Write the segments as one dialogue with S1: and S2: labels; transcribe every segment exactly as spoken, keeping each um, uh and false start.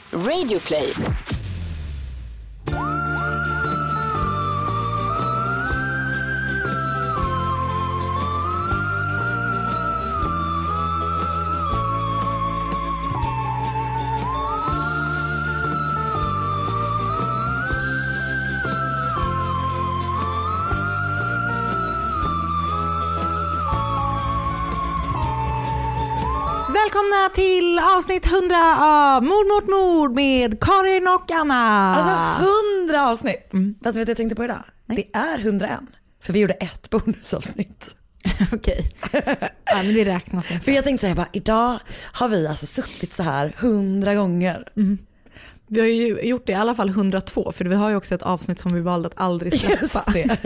S1: Radioplay.
S2: Välkomna till avsnitt hundra av Mord mot mord med Karin och Anna.
S3: Alltså hundra avsnitt.
S2: Mm.
S3: Fast vet du vad jag tänkte på idag? Nej. Det är hundraett. För vi gjorde ett bonusavsnitt.
S2: Okej. Ja, men det räknas inte.
S3: För jag tänkte säga bara, idag har vi alltså suttit så här hundra gånger.
S2: Mm. Vi har ju gjort det i alla fall hundratvå, för vi har ju också ett avsnitt som vi valde att aldrig släppa.
S3: Just det.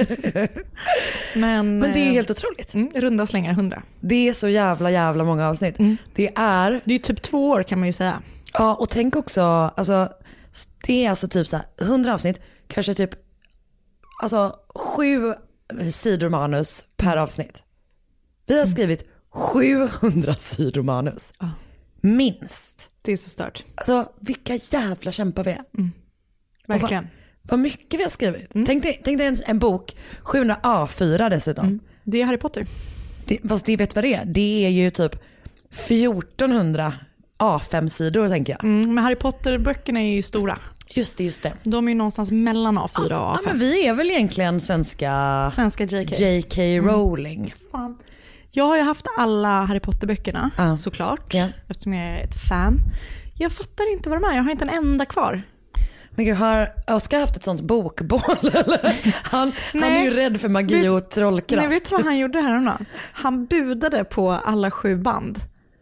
S2: men,
S3: men det är helt otroligt.
S2: Mm, runda slängar hundra.
S3: Det är så jävla jävla många avsnitt. Mm. Det är...
S2: Det är ju typ två år kan man ju säga.
S3: Ja, och tänk också, alltså, det är alltså typ så här, hundra avsnitt, kanske typ alltså sju sidor manus per avsnitt. Vi har skrivit sjuhundra sidor manus.
S2: Mm.
S3: Minst.
S2: Det är så stört.
S3: Alltså vilka jävla kämpar vi är.
S2: Mm. Verkligen.
S3: Vad, vad mycket vi har skrivit. Mm. Tänk dig, tänk dig en, en bok, sjuhundra A fyra dessutom. Mm.
S2: Det är Harry Potter.
S3: Det, fast det vet vad det är. Det är ju typ fjortonhundra A fem sidor tänker jag.
S2: Mm, men Harry Potter-böckerna är ju stora.
S3: Just det, just det.
S2: De är ju någonstans mellan A fyra och A fem.
S3: Ja, men vi är väl egentligen svenska,
S2: svenska J K.
S3: J K Rowling.
S2: Mm. Jag har ju haft alla Harry Potter-böckerna, uh. såklart, yeah. eftersom jag är ett fan. Jag fattar inte vad de är, jag har inte en enda kvar.
S3: Men gud, har Oskar haft ett sånt bokbål eller? Han, han är ju rädd för magi och trollkraft.
S2: Nej, vet du vad han gjorde här då? Han budade på alla sju band.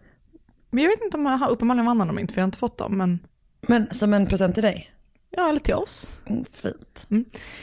S2: Men jag vet inte om jag har uppenbarligen vann dem inte, för jag har inte fått dem. Men,
S3: men som en present till dig?
S2: Ja, eller till oss.
S3: Mm, fint.
S2: Mm.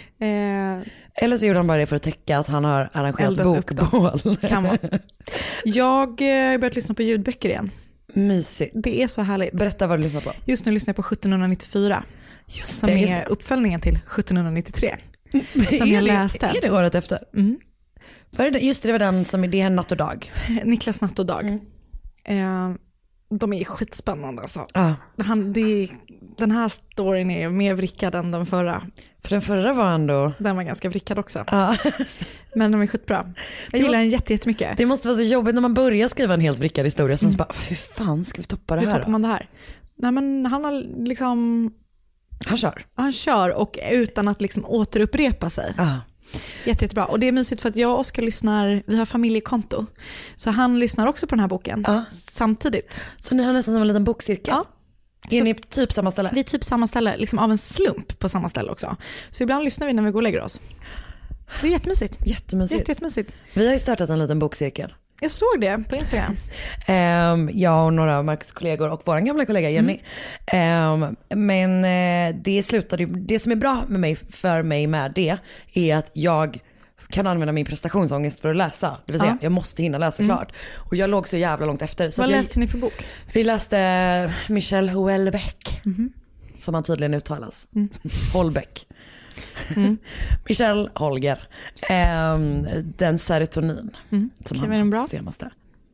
S2: Eh,
S3: eller så gjorde han bara det för att täcka att han har arrangerat bokbål.
S2: Kan vara. Jag har börjat lyssna på ljudböcker igen.
S3: Mysigt.
S2: Det är så härligt.
S3: Berätta vad du lyssnar på.
S2: Just nu lyssnar jag på sjuttonhundranittiofyra.
S3: Just
S2: som
S3: det,
S2: är
S3: just det.
S2: uppföljningen till sjuttonhundranittiotre.
S3: Det
S2: som
S3: är
S2: jag
S3: det,
S2: läste.
S3: Är det året efter?
S2: Mm.
S3: Var det, just det, det var den som är det här Natt och dag.
S2: Niklas Natt och dag.
S3: Mm.
S2: Eh, de är skitspännande alltså.
S3: Ah.
S2: Han, det, den här storyn är mer vrickad än den förra.
S3: För den förra var ändå...
S2: Den var ganska vrickad också.
S3: Ah.
S2: Men de är skitbra. Jag gillar den jätte, jättemycket.
S3: Det måste vara så jobbigt när man börjar skriva en helt vrickad historia. Så mm. så bara, hur fan ska vi toppa det
S2: hur
S3: här
S2: Hur toppar
S3: då?
S2: man det här? Nej, men han har liksom...
S3: Han kör.
S2: Han kör och utan att liksom återupprepa sig.
S3: Ah.
S2: Jätte, jättebra. Och det är mysigt för att jag och Oskar lyssnar, vi har familjekonto. Så han lyssnar också på den här boken
S3: ah.
S2: samtidigt.
S3: Så ni har nästan som en liten bokcirkel?
S2: Ja.
S3: Är ni typ samma ställe?
S2: Vi är typ samma ställe, liksom av en slump på samma ställe också. Så ibland lyssnar vi när vi går och lägger oss. Det är jättemysigt.
S3: Jättemysigt.
S2: Jätte, jättemysigt.
S3: Vi har ju startat en liten bokcirkel.
S2: Jag såg det på Instagram.
S3: um, jag och några av Marcus kollegor och vår gamla kollega Jenny. Mm. Um, men uh, det slutade, det som är bra med mig, för mig med det är att jag kan använda min prestationsångest för att läsa. Det vill säga, ja. jag måste hinna läsa mm. klart. Och jag låg så jävla långt efter. Så
S2: Vad
S3: jag,
S2: läste ni för bok?
S3: Vi läste Michel Houellebecq.
S2: Mm.
S3: Som han tydligen uttalas.
S2: Mm.
S3: Holbeck.
S2: Mm.
S3: Michel Holger. Um, den serotonin.
S2: Mm.
S3: Som
S2: okay,
S3: han
S2: bra.
S3: senaste.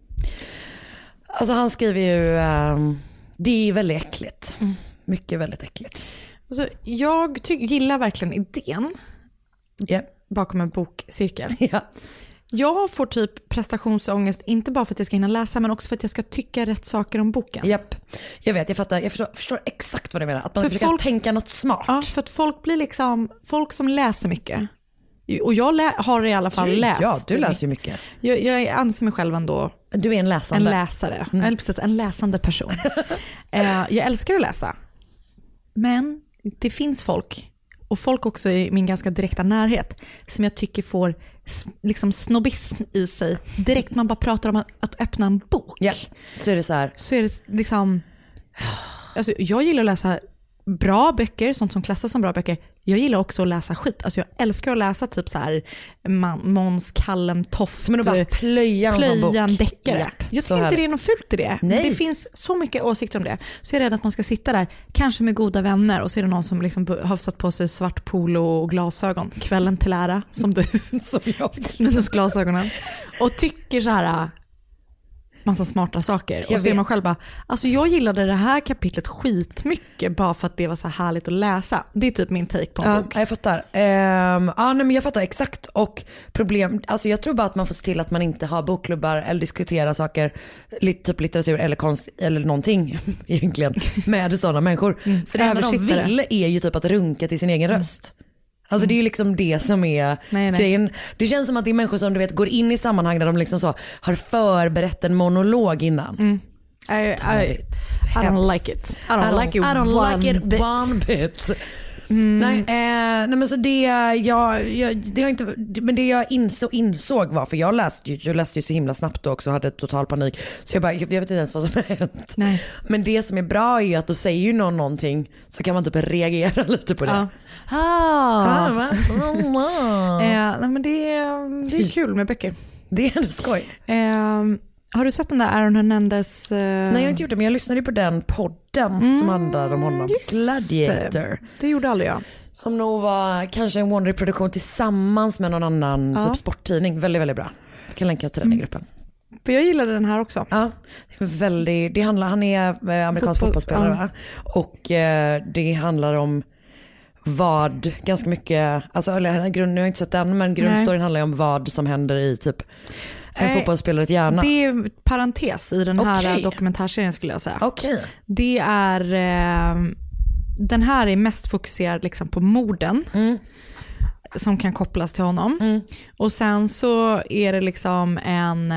S3: Alltså han skriver ju, um, det är väldigt äckligt. Mm. Mycket väldigt äckligt.
S2: Alltså, jag ty- gillar verkligen idén.
S3: Yeah.
S2: Bakom en bokcirkel.
S3: Ja.
S2: Jag får typ prestationsångest, inte bara för att jag ska hinna läsa, men också för att jag ska tycka rätt saker om boken.
S3: Japp, jag vet, jag fattar, jag förstår, förstår exakt vad du menar. Att man försöker folk, tänka något smart.
S2: Ja, för att folk blir liksom, folk som läser mycket. Och jag lä- har i alla fall
S3: du,
S2: läst.
S3: Ja, du läser ju mycket.
S2: Jag, jag anser mig själv ändå.
S3: Du är en läsande.
S2: En läsare, mm. Eller precis, en läsande person. eh, jag älskar att läsa. Men det finns folk, och folk också i min ganska direkta närhet, som jag tycker får liksom snobbism i sig. Direkt man bara pratar om att, att öppna en bok.
S3: Ja, så är det så här.
S2: Så är det liksom... Alltså, jag gillar att läsa bra böcker, sånt som klassas som bra böcker. Jag gillar också att läsa skit. Alltså jag älskar att läsa typ så här Måns Kallentoft.
S3: Men att bara plöja,
S2: plöja en deckare.
S3: Japp,
S2: jag tycker inte det är något fult i det.
S3: Nej.
S2: Det finns så mycket åsikter om det. Så jag är rädd att man ska sitta där, kanske med goda vänner, och så är det någon som liksom har satt på sig svart polo och glasögon. Kvällen till ära, som du.
S3: Som jag.
S2: Minus glasögonen. Och tycker så här... massa smarta saker.
S3: Jag
S2: och så är
S3: vet.
S2: man själv bara, alltså jag gillade det här kapitlet skitmycket bara för att det var så härligt att läsa. Det är typ min take på en
S3: Ja,
S2: bok.
S3: jag fattar. Um, ja, nej, men jag fattar exakt. Och problem, alltså jag tror bara att man får se till att man inte har bokklubbar eller diskutera saker, lit, typ litteratur eller konst eller någonting egentligen med sådana människor.
S2: Mm.
S3: För det enda de
S2: Översittare.
S3: vill är ju typ att runka till sin egen mm. röst. Alltså det är ju liksom det som är
S2: nej, nej.
S3: grejen. Det känns som att det är människor som du vet går in i sammanhang där de liksom så har förberett en monolog innan.
S2: Mm. I, I, I don't like it. I don't, I don't like it,
S3: I don't
S2: one,
S3: like it
S2: bit.
S3: one bit.
S2: Mm.
S3: Nej, eh, nej men så det jag, jag, det har inte, men det jag insåg, insåg var, för jag läste, jag läste ju så himla snabbt också och hade total panik. Så jag bara, jag vet inte ens vad som har hänt.
S2: Nej.
S3: Men det som är bra är att då säger ju någon någonting så kan man typ reagera lite på det.
S2: Ja. Ah.
S3: Ah, va?
S2: eh, nej, men det, är, det är kul med böcker.
S3: Det är ändå skoj.
S2: Eh, har du sett den där Aaron Hernandez? Eh...
S3: Nej, jag har inte gjort det, men jag lyssnade ju på den podden mm, som handlar om honom. Gladiator.
S2: Det. det gjorde aldrig jag.
S3: Som nog var kanske en Wondery-produktion tillsammans med någon annan ja. typ sporttidning. Väldigt, väldigt bra. Jag kan länka till den mm. i gruppen.
S2: För jag gillade den här också.
S3: Ja, det är väldigt, det handlar, han är amerikansk Fotboll, fotbollsspelare ja. va? Och eh, det handlar om vad, ganska mycket, alltså eller grund, nu har jag inte sett den, men grundstoryn handlar om vad som händer i typ en eh, fotbollsspelares hjärna.
S2: Det är parentes i den här
S3: okay.
S2: dokumentärserien skulle jag säga.
S3: Okay.
S2: Det är, eh, den här är mest fokuserad liksom på morden. Mm. Som kan kopplas till honom. Mm. Och sen så är det liksom en...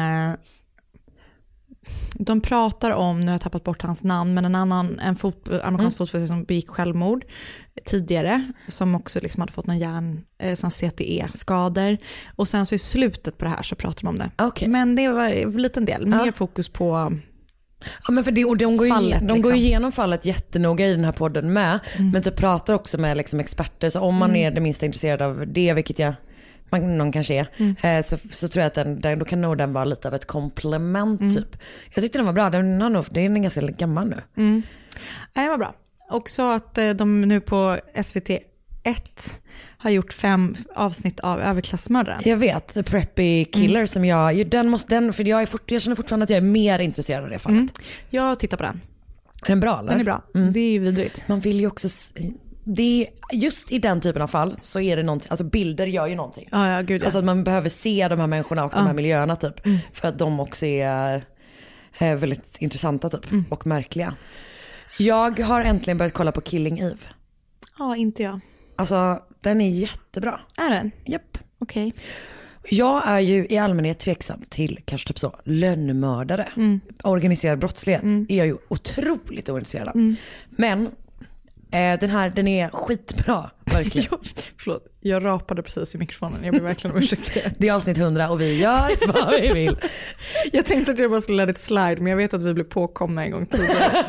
S2: De pratar om, nu har jag tappat bort hans namn, men en annan en fot, amerikansk mm. fotbollsspelare som begick självmord tidigare. Som också liksom hade fått någon hjärn, eh, C T E-skador. Och sen så i slutet på det här så pratar de om det.
S3: Okay.
S2: Men det var en liten del,
S3: ja.
S2: mer fokus på...
S3: Ja, men för det, och de går
S2: fallet,
S3: ju, de
S2: liksom. går
S3: igenom fallet jättenoga i den här podden med. Mm. Men typ pratar också med liksom experter. Så om man mm. är det minsta intresserad av det, vilket jag, man, någon kanske är, mm. eh, så, så tror jag att den, den, då kan nog den vara lite av ett komplement mm. typ. Jag tyckte den var bra, den, har nog, den är ganska gammal nu.
S2: Mm. Nej, det var bra. Också att de nu på S V T ett har gjort fem avsnitt av Överklassmördaren.
S3: Jag vet, The Preppy Killer mm. som jag, den måste, den, för jag, är fort, jag känner fortfarande att jag är mer intresserad av det fallet. Mm.
S2: Jag tittar på den.
S3: Är den bra eller?
S2: Den är bra, mm. det är ju vidrigt.
S3: Man vill ju också, det, just i den typen av fall så är det någonting, alltså bilder gör ju någonting.
S2: Ja, ja, gud, ja.
S3: Alltså att man behöver se de här människorna och ja. de här miljöerna typ. Mm. För att de också är, är väldigt intressanta typ mm. och märkliga. Jag har äntligen börjat kolla på Killing Eve.
S2: Ja, inte jag.
S3: Alltså den är jättebra.
S2: Är den?
S3: Japp.
S2: Okej. Okay.
S3: Jag är ju i allmänhet tveksam till kanske typ så lönnmördare. Mm. Organiserad brottslighet mm. är jag ju otroligt ointresserad av. Mm. Men eh, den här, den är skitbra. Verkligen.
S2: jag, förlåt, jag rapade precis i mikrofonen. Jag ber verkligen ursäkt.
S3: Det är avsnitt hundra och vi gör vad vi vill.
S2: Jag tänkte att jag bara skulle lära ett slide, men jag vet att vi blev påkomna en gång tidigare.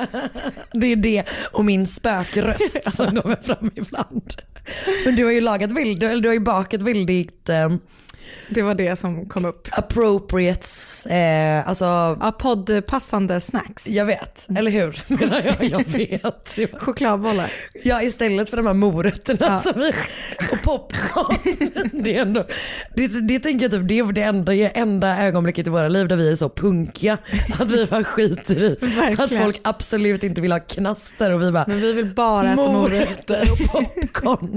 S3: Det är det och min spökröst som kommer fram ibland. Men du har ju lagat vild, eller du har ju bakat vildigt. Um,
S2: det var det som kom upp.
S3: Appropriates, eh, alltså...
S2: Ja, poddpassande snacks.
S3: Jag vet, eller hur? Menar jag, jag vet.
S2: Chokladbollar.
S3: Ja, istället för de här morötterna
S2: ja.
S3: som vi, och popcorn. Det är ändå, det, det tänker jag typ, det är det enda, enda ögonblicket i våra liv där vi är så punkiga att vi bara skiter i. Verkligen. Att folk absolut inte vill ha knaster och vi bara...
S2: Men vi vill bara äta morötter
S3: och popcorn.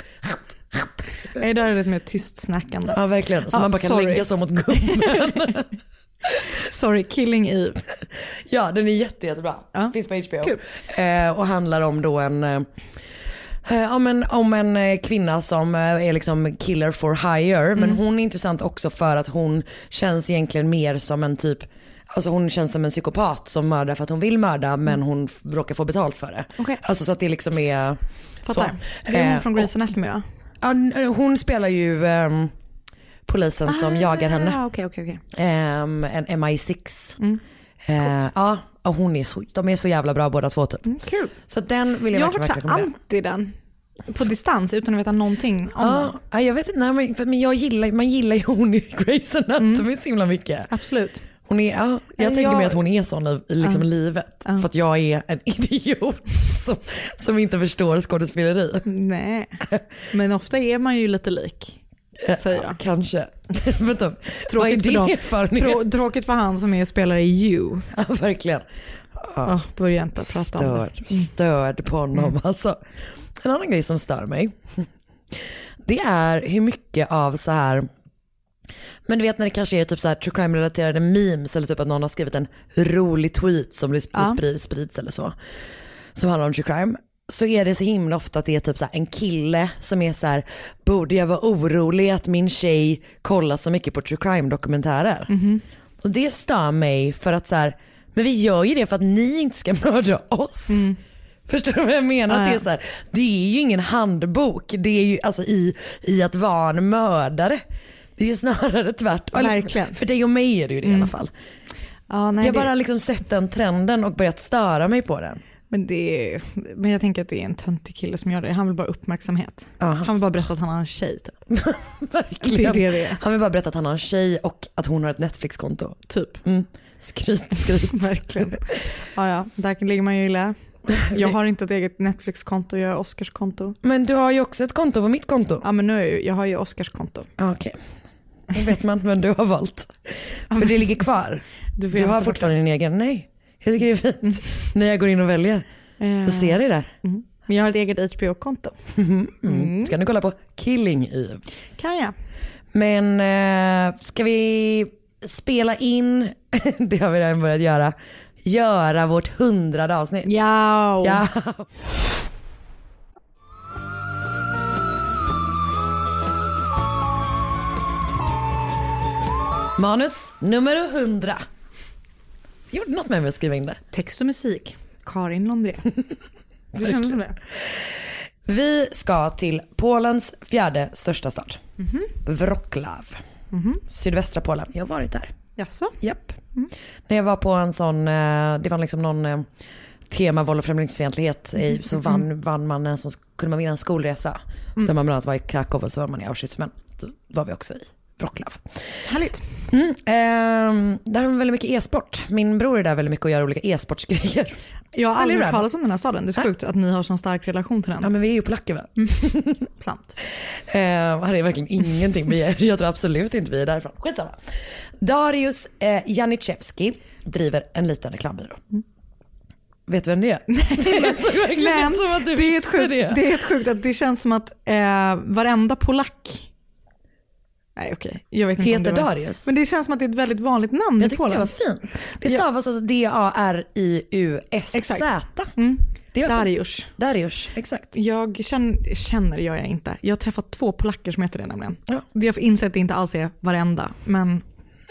S2: Nej, där är det mer tyst snackande.
S3: Ja, verkligen. Så ja, man bara kan sorry. lägga så mot gummen.
S2: Sorry, Killing Eve.
S3: Ja, den är jätte, jättebra. Ja. Finns på H B O. Eh, och handlar om då en... Eh, om, en, om en kvinna som är liksom killer for hire. Mm. Men hon är intressant också för att hon känns egentligen mer som en typ... Alltså hon känns som en psykopat som mördar för att hon vill mörda mm. men hon råkar få betalt för det. Okay. Alltså så att det liksom är...
S2: Fattar. Så. Det är hon från Grey's Anatomy, va?
S3: Ja, hon spelar ju um, polisen som ah, jagar henne.
S2: Okay, okay, okay.
S3: Um, en M I sex. Mm. Uh, ja, och hon är så, de är så jävla bra båda två typ.
S2: Mm, kul.
S3: Så den vill jag,
S2: jag
S3: verkligen rekommendera.
S2: Jag har alltid den på distans utan att veta någonting om
S3: ja, den. Jag vet inte, nej, men, för, men jag gillar, man gillar ju hon i Grey's Anatomy mm. så himla mycket.
S2: Absolut.
S3: Hon är, ja, jag tänker jag... mig att hon är sån i liksom uh. livet. Uh. För att jag är en idiot som, som inte förstår skådespeleri.
S2: Nej, men ofta är man ju lite lik. säger jag.
S3: Kanske. Vänta,
S2: Tråkigt för, dem. Trå- tråkigt för han som är spelare i You.
S3: Ja, verkligen. Ja.
S2: Oh, börja inte prata
S3: störd,
S2: om det. Mm.
S3: Störd på honom. Mm. Alltså. En annan grej som stör mig, det är hur mycket av så här, men du vet när det kanske är typ så här true crime-relaterade memes eller typ att någon har skrivit en rolig tweet som blir
S2: ja.
S3: sprids, sprids eller så, som handlar om true crime, så är det så himla ofta att det är typ så här en kille som är så här: borde jag vara orolig att min tjej kollar så mycket på true crime-dokumentärer?
S2: Mm-hmm.
S3: Och det stör mig för att så här, men vi gör ju det för att ni inte ska mörda oss. Mm. Förstår du vad jag menar? Ah, ja. Det, är så här, det är ju ingen handbok. Det är ju alltså i, i att vara en mördare. Det är ju snarare tvärtom.
S2: Verkligen.
S3: För dig och mig är det ju det mm. i alla fall.
S2: Ah, nej,
S3: jag har
S2: det...
S3: bara liksom sett den trenden och börjat störa mig på den.
S2: Men, det är, men jag tänker att det är en töntig kille som gör det. Han vill bara uppmärksamhet. Aha. Han vill bara berätta att han har en tjej. Typ.
S3: Verkligen.
S2: Det är det det är.
S3: Han vill bara berätta att han har en tjej och att hon har ett Netflix-konto.
S2: Typ.
S3: Mm. Skryt, skryt.
S2: Verkligen. Ja, ja, där ligger man ju illa. Jag har inte ett eget Netflix-konto, jag har Oscars-konto.
S3: Men du har ju också ett konto på mitt konto.
S2: Ja, men nu är jag, jag har ju Oscars-konto.
S3: Okej. Okay. Det vet man, men du har valt. För det ligger kvar. Du, du har fortfarande din egen. Nej, jag tycker det är fint. Mm. När jag går in och väljer så ser jag det där.
S2: Mm. Men jag har ett eget H B O-konto.
S3: Mm. Mm. Ska du kolla på Killing Eve?
S2: Kan jag.
S3: Men äh, ska vi spela in, det har vi redan börjat göra, göra vårt hundrade avsnitt.
S2: Ja.
S3: Ja. Manus nummer hundra. Jag gjorde något med mig att skriva in det.
S2: Text och musik. Karin Londré. Du känner som det?
S3: Vi ska till Polens fjärde största stad.
S2: Mm-hmm.
S3: Wrocław.
S2: Mm-hmm.
S3: Sydvästra Polen. Jag har varit där.
S2: Jaså?
S3: Japp. Mm. När jag var på en sån, det var liksom någon tema våld och främlingsfientlighet, mm. så vann, vann man en sån, kunde man vinna en skolresa. Mm. Där man bland annat var i Krakow och så var man i Auschwitz, men då var vi också i Wrocław.
S2: Härligt.
S3: Mm, eh, där har man väldigt mycket e-sport. Min bror är där väldigt mycket och gör olika e-sportsgrejer.
S2: Jag har aldrig hört talas om den här staden. Det är så sjukt att ni har sån stark relation till den.
S3: Ja, men vi är ju polacker, va?
S2: Mm. Sant.
S3: Eh, här är verkligen ingenting vi är. Jag tror absolut inte vi är därifrån. Skitsamma. Dariusz eh, Janiszewski driver en liten reklambyrå. Mm. Vet du vem det är? Det är så verkligen men, som att du
S2: det är ett sjukt,
S3: det.
S2: Det är ett sjukt att det känns som att eh, varenda polack. Nej, okej. Jag vet inte
S3: heter
S2: om det var...
S3: Darius.
S2: Men det känns som att det är ett väldigt vanligt namn
S3: jag
S2: i Polen.
S3: Jag tyckte det var fint. Det stavas ja. alltså D A R I U S Z.
S2: Mm.
S3: Dariusz. Dariusz, exakt.
S2: Jag känner, känner gör jag inte. Jag har träffat två polacker som heter det nämligen.
S3: Ja.
S2: Jag har insett att det inte alls är varenda, men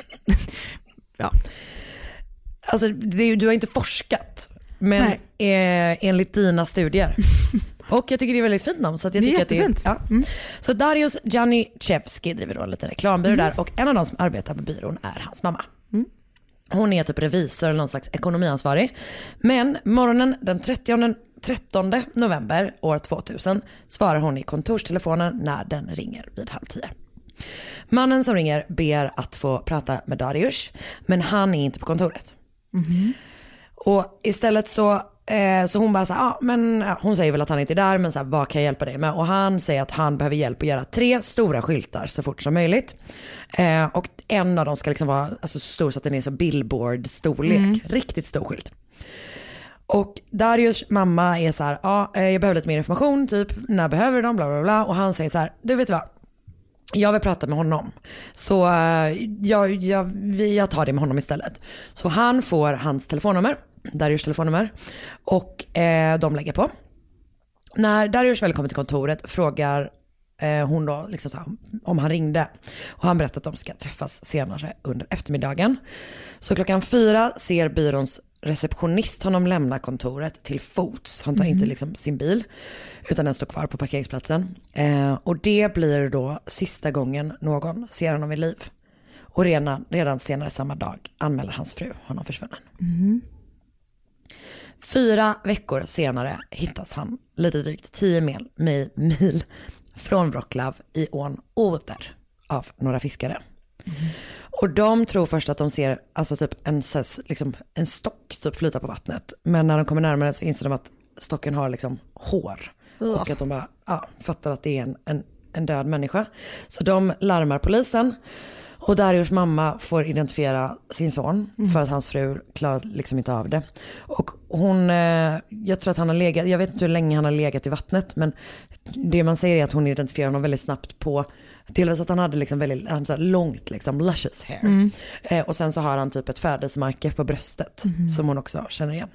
S2: ja.
S3: Alltså, det, du har inte forskat, men eh, enligt dina studier. Och jag tycker det är väldigt fint namn. Så att jag
S2: det är
S3: tycker
S2: jättefint.
S3: Att det är, ja. mm. Så Dariusz Janiszewski driver då en liten reklambyrå mm. där. Och en av de som arbetar på byrån är hans mamma.
S2: Mm.
S3: Hon är typ revisor eller någon slags ekonomiansvarig. Men morgonen den trettonde november år tvåtusen svarar hon i kontorstelefonen när den ringer vid halv tio. Mannen som ringer ber att få prata med Dariusz, men han är inte på kontoret.
S2: Mm.
S3: Och istället så, eh, så hon bara så här, ah, men ja, hon säger väl att han inte är där, men så här, vad kan jag hjälpa dig med? Och han säger att han behöver hjälp att göra tre stora skyltar så fort som möjligt. Eh, och en av dem ska liksom vara alltså, så stor så att den är så billboard-storlek. Mm. Riktigt stor skylt. Och Dariusz mamma är så här, ja, ah, jag behöver lite mer information, typ, när behöver de, bla bla bla. Och han säger så här, du vet vad? Jag vill prata med honom. Så uh, jag, jag, jag tar det med honom istället. Så han får hans telefonnummer, Dariusz telefonnummer. Och eh, de lägger på. När Dariusz väl kommer till kontoret frågar eh, hon då liksom så här, om han ringde. Och han berättar att de ska träffas senare under eftermiddagen. Så klockan fyra ser byråns receptionist honom lämna kontoret till fots. Han tar mm. inte liksom sin bil utan den står kvar på parkeringsplatsen. Eh, och det blir då sista gången någon ser honom i liv. Och redan, redan senare samma dag anmäler hans fru honom försvunnen.
S2: Mm.
S3: Fyra veckor senare hittas han lite drygt tio mil, mil från Wrocław i ån Oder av några fiskare. Mm. Och de tror först att de ser alltså typ en, liksom, en stock typ flyta på vattnet. Men när de kommer närmare så inser de att stocken har liksom hår. Uh. Och att de bara ja, fattar att det är en, en en död människa. Så de larmar polisen. Och Dariush mamma får identifiera sin son mm. för att hans fru klarar liksom inte av det. Och hon, jag tror att han har legat, jag vet inte hur länge han har legat i vattnet, men det man säger är att hon identifierar honom väldigt snabbt på, delvis att han hade liksom väldigt han så här långt liksom luscious hair. Mm. Eh, och sen så har han typ ett födelsemärke på bröstet mm. som hon också känner igen.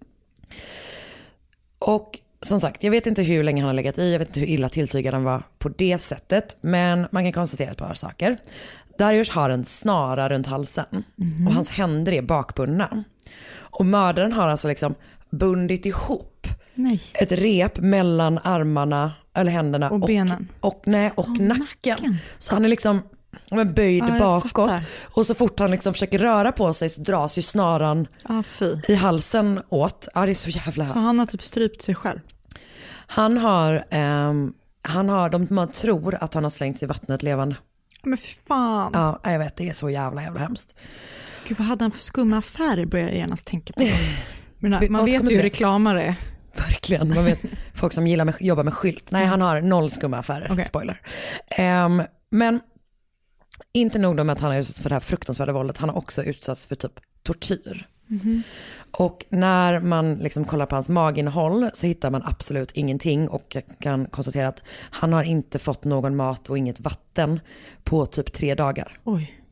S3: Och som sagt, jag vet inte hur länge han har legat i, jag vet inte hur illa tilltygad han var på det sättet, men man kan konstatera ett par saker. Dariush har en snara runt halsen mm. och hans händer är bakbundna. Och mördaren har alltså liksom bundit ihop nej. ett rep mellan armarna eller händerna
S2: och benen
S3: och, och, nej, och oh, nacken. nacken. Så han är liksom men böjd ja, bakåt fattar. Och så fort han liksom försöker röra på sig så dras ju snaran
S2: ah,
S3: i halsen åt. Ja, det är så jävla.
S2: Så han har typ strypt sig själv.
S3: Han har um, han har de man tror att han har slängts i vattnet levande.
S2: Men fy fan.
S3: Ja, jag vet, det är så jävla jävla hemskt.
S2: Gud, vad hade han för skumma affärer börjar jag gärna tänka på. Men nej, man vet ju hur reklamare är.
S3: Verkligen, man vet folk som gillar med, jobbar med skylt. Nej, han har noll skumma affärer, okay. Spoiler. Um, men inte nog med att han har utsatts för det här fruktansvärda våldet, han har också utsatts för typ tortyr. Mm-hmm. Och när man liksom kollar på hans maginnehåll så hittar man absolut ingenting och kan konstatera att han har inte fått någon mat och inget vatten på typ tre dagar.
S2: Oj.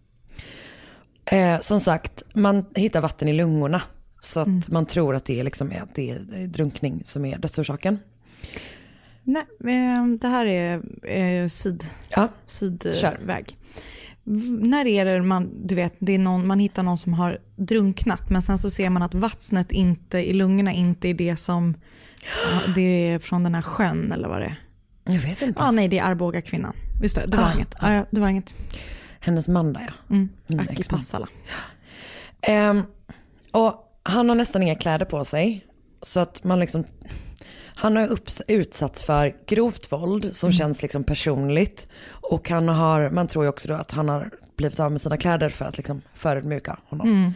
S3: Eh, som sagt, man hittar vatten i lungorna så att mm. man tror att det är, liksom, att det är drunkning som är dödsorsaken.
S2: Nej, det här är eh, sid, ja. sidväg. När är det man, du vet, det är någon, man hittar någon som har drunknat men sen så ser man att vattnet inte i lungorna inte är det som ja, det är från den här sjön eller vad det är.
S3: Jag vet inte.
S2: Ja, nej, det är Arboga kvinnan. Just det, det var ah, inget. Ah. Ja, det var inget.
S3: Hennes man där, ja.
S2: Mm. Aki Passala.
S3: Um, och han har nästan inga kläder på sig så att man liksom han har upps- utsatts för grovt våld som mm. känns liksom personligt och han har, man tror ju också då att han har blivit av med sina kläder för att liksom förödmjuka honom. Mm.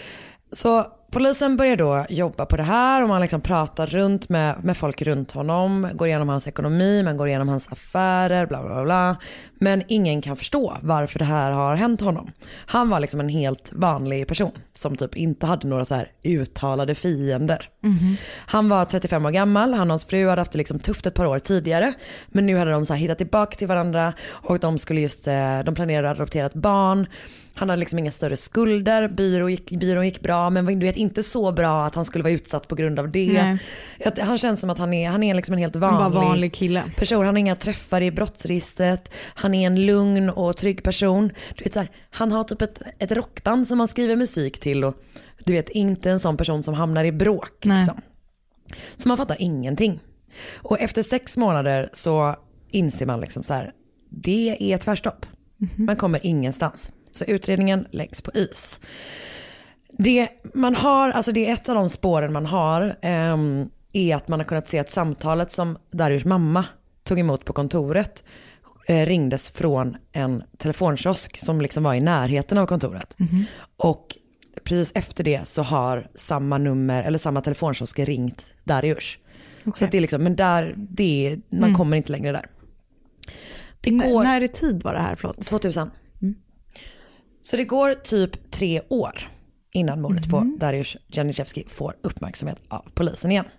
S3: Så polisen börjar då jobba på det här och man liksom pratar runt med, med folk runt honom, går igenom hans ekonomi, man går igenom hans affärer, bla bla bla. Men ingen kan förstå varför det här har hänt honom. Han var liksom en helt vanlig person som typ inte hade några så här uttalade fiender. Mm-hmm. Han var trettiofem år gammal, han och hans fru hade haft det liksom tufft ett par år tidigare. Men nu hade de så här hittat tillbaka till varandra och de skulle just, de planerade att adoptera ett barn. Han hade liksom inga större skulder, byrån gick, byrån gick bra men du vet inte så bra att han skulle vara utsatt på grund av det. Nej. Han känns som att han är, han är liksom en helt vanlig,
S2: vanlig kille.
S3: person. Han har inga träffar i brottsregistret, han är en lugn och trygg person. Du vet, så här, han har typ ett, ett rockband som han skriver musik till och du vet inte en sån person som hamnar i bråk. Liksom. Så man fattar ingenting. Och efter sex månader så inser man liksom så här, det är ett tvärstopp. Mm-hmm. Man kommer ingenstans. Så utredningen läggs på is. Det man har, alltså det är ett av de spåren man har eh, är att man har kunnat se att samtalet som Dariush mamma tog emot på kontoret eh, ringdes från en telefonkiosk som liksom var i närheten av kontoret. Mm-hmm. Och precis efter det så har samma nummer eller samma telefonkiosk ringt Dariush. Okay. Så att det är liksom, men där, det, man mm. kommer inte längre där.
S2: Det går, N- när i tid var det här? Förlåt.
S3: tvåtusen. Mm. Så det går typ tre år innan mordet mm. på Dariush Janiszewski får uppmärksamhet av polisen igen.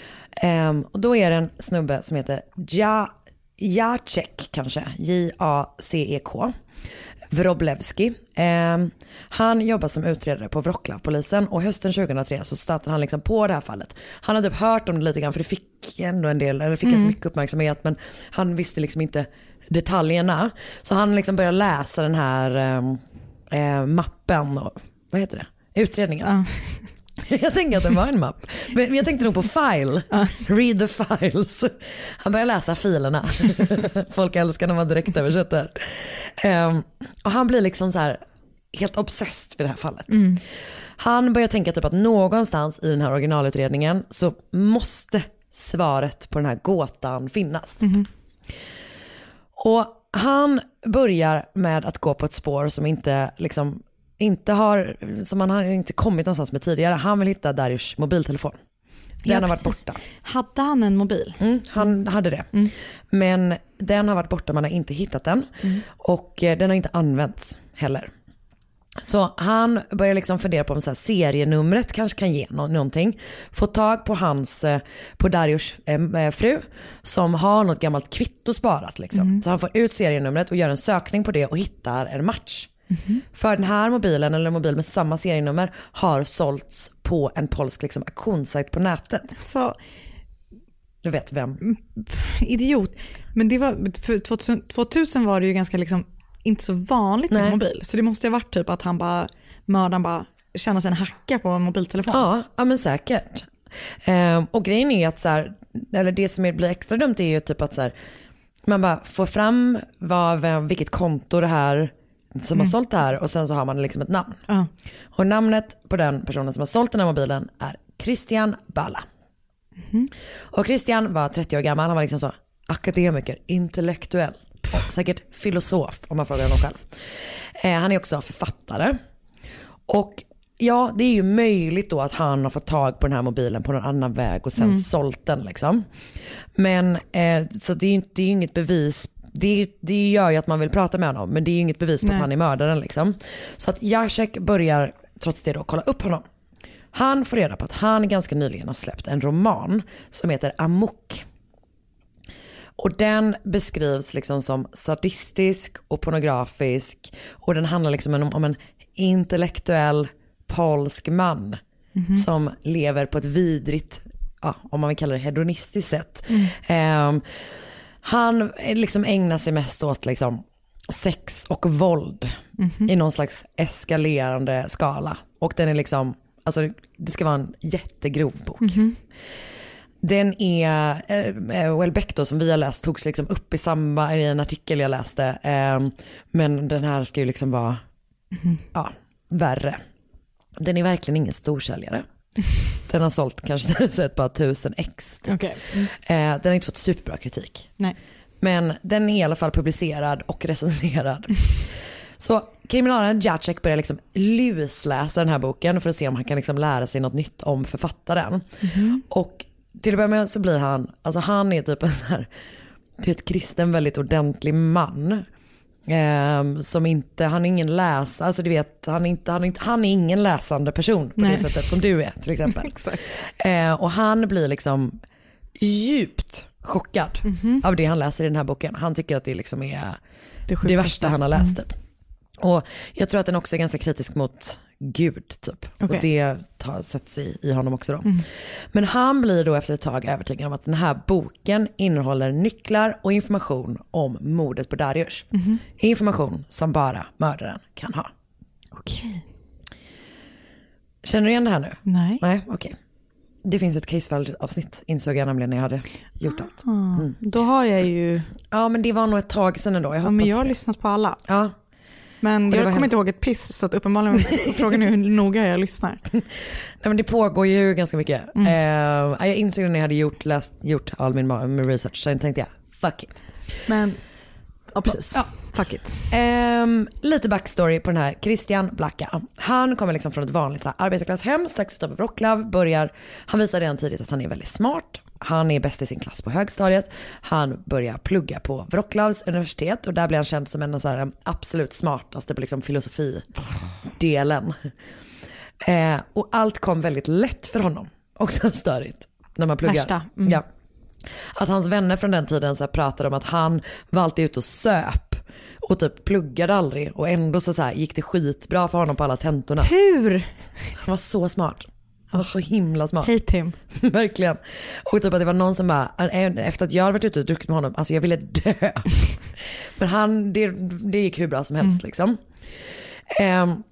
S3: Um, och då är det en snubbe som heter ja, Jacek kanske, J A C E K, Wroblewski. Um, han jobbar som utredare på Wroclaw-polisen och hösten tjugohundratre så stöter han liksom på det här fallet. Han hade typ hört om det lite grann för det fick ändå en del, eller fick mm. så mycket uppmärksamhet men han visste liksom inte detaljerna. Så han liksom började läsa den här um, eh, mappen och, vad heter det? Utredningen. Uh. Jag tänkte att det var en mapp. Men jag tänkte nog på file. Uh. Read the files. Han börjar läsa filerna. Folk älskar när man direkt översätter. Um, och han blir liksom så här helt obsessed vid det här fallet. Mm. Han börjar tänka typ att någonstans i den här originalutredningen så måste svaret på den här gåtan finnas. Mm. Och han börjar med att gå på ett spår som inte liksom inte har, som han har inte kommit någonstans med tidigare. Han vill hitta Dariush mobiltelefon. Den
S2: Ja,
S3: har varit
S2: precis.
S3: borta.
S2: Hade han en mobil?
S3: Mm, han hade det.
S2: Mm.
S3: Men den har varit borta, man har inte hittat den.
S2: Mm.
S3: Och eh, den har inte använts heller. Så han börjar liksom fundera på om så här serienumret kanske kan ge no- någonting. Få tag på hans, eh, på Darius eh, fru som har något gammalt kvitto sparat liksom.
S2: Mm.
S3: Så han får ut serienumret och gör en sökning på det och hittar en match. Mm. För den här mobilen, eller en mobil med samma serienummer, har sålts på en polsk liksom, auktionssajt på nätet.
S2: Så
S3: Du vet vem.
S2: idiot. Men det var, för tvåtusen, tvåtusen var det ju ganska liksom inte så vanligt med
S3: Nej.
S2: mobil. Så det måste ju ha varit typ att han bara, mördaren bara känner sig en hacka på en mobiltelefon.
S3: Ja, ja men säkert. Ehm, och grejen är att så här, eller det som blir extra dumt är ju typ att så här, man bara får fram vad, vem, vilket konto det här som mm. har sålt det här, och sen så har man liksom ett namn.
S2: Ja.
S3: Och namnet på den personen som har sålt den här mobilen är Christian Balla. Mm. Och Christian var trettio år gammal, han var liksom så akademiker, intellektuell, säkert filosof om man frågar honom själv. Eh, han är också författare. Och ja, det är ju möjligt då att han har fått tag på den här mobilen på någon annan väg och sen mm. sålt den liksom. Men eh, så det är ju inte, det är inget bevis. Det, det gör ju att man vill prata med honom, men det är ju inget bevis på Nej. Att han är mördaren liksom. Så att Jacek börjar trots det då kolla upp honom. Han får reda på att han ganska nyligen har släppt en roman som heter Amok. Och den beskrivs liksom som sadistisk och pornografisk, och den handlar liksom om, om en intellektuell polsk man mm-hmm. som lever på ett vidrigt, ja, om man vill kalla det hedonistiskt sätt. Mm. Eh, han liksom ägnar sig mest åt liksom sex och våld mm-hmm. i någon slags eskalerande skala. Och den är liksom, alltså det ska vara en jättegrov bok. Mm-hmm. Den är, äh, Welbeck då, som vi har läst, togs liksom upp i samma, i en artikel jag läste. Äh, men den här ska ju liksom vara mm. ja, värre. Den är verkligen ingen storsäljare. Den har sålt kanske ett par tusen ex. Typ.
S2: Okay. Mm.
S3: Äh, den har inte fått superbra kritik.
S2: Nej.
S3: Men den är i alla fall publicerad och recenserad. Så kriminalaren Jacek börjar liksom lusläsa den här boken för att se om han kan liksom lära sig något nytt om författaren. Mm. Och till att börja med så blir han, alltså han är typ en så här, ett kristen väldigt ordentlig man. Eh, som inte, han är ingen läs, alltså du vet, han är, inte, han är, inte, han är ingen läsande person på Nej. Det sättet som du är till exempel.
S2: Exakt.
S3: Eh, och han blir liksom djupt chockad mm-hmm. av det han läser i den här boken. Han tycker att det liksom är det, det värsta han har läst typ. Mm. Och jag tror att den också är ganska kritisk mot Gud typ. Okay. Och det tar, sätts i, i honom också då. Mm. Men han blir då efter ett tag övertygad om att den här boken innehåller nycklar och information om mordet på Darius. Mm. Information som bara mördaren kan ha.
S2: Okej. Okay.
S3: Känner du igen det här nu?
S2: Nej.
S3: Nej, okej. Okay. Det finns ett casefile-avsnitt, insåg jag nämligen när jag hade gjort
S2: ah,
S3: allt. Mm.
S2: Då har jag ju...
S3: Ja, men det var nog ett tag sedan ändå. Jag
S2: ja, men jag har
S3: det.
S2: lyssnat på alla.
S3: Ja.
S2: Men jag kommer inte ihåg ett piss, så att uppenbarligen frågan är hur noga jag lyssnar.
S3: Nej, men det pågår ju ganska mycket. Mm. Uh, jag insåg när jag hade gjort, läst, gjort all min, min research, så tänkte jag, fuck it.
S2: Men, ja precis, ja, fuck it.
S3: Um, lite backstory på den här Christian Blacka. Han kommer liksom från ett vanligt så här, arbetarklasshem strax utanför Wroclaw. Börjar, han visar redan tidigt att han är väldigt smart. Han är bäst i sin klass på högstadiet. Han börjar plugga på Wroclaws universitet och där blir han känd som en av så här absolut smartaste på liksom filosofidelen. Eh, och allt kom väldigt lätt för honom. Också störigt när man pluggar.
S2: Värsta. Mm.
S3: Ja. Att hans vänner från den tiden så här pratade om att han var alltid ute och söp och typ pluggade aldrig, och ändå så, så här, gick det skitbra för honom på alla tentorna.
S2: Hur?
S3: Han var så smart. Han var så himla smart.
S2: Hate him.
S3: Verkligen. Och typ att det var någon som bara, efter att jag hade varit ute och druckit med honom, alltså jag ville dö. Men han, det, det gick hur bra som helst mm. liksom. Um,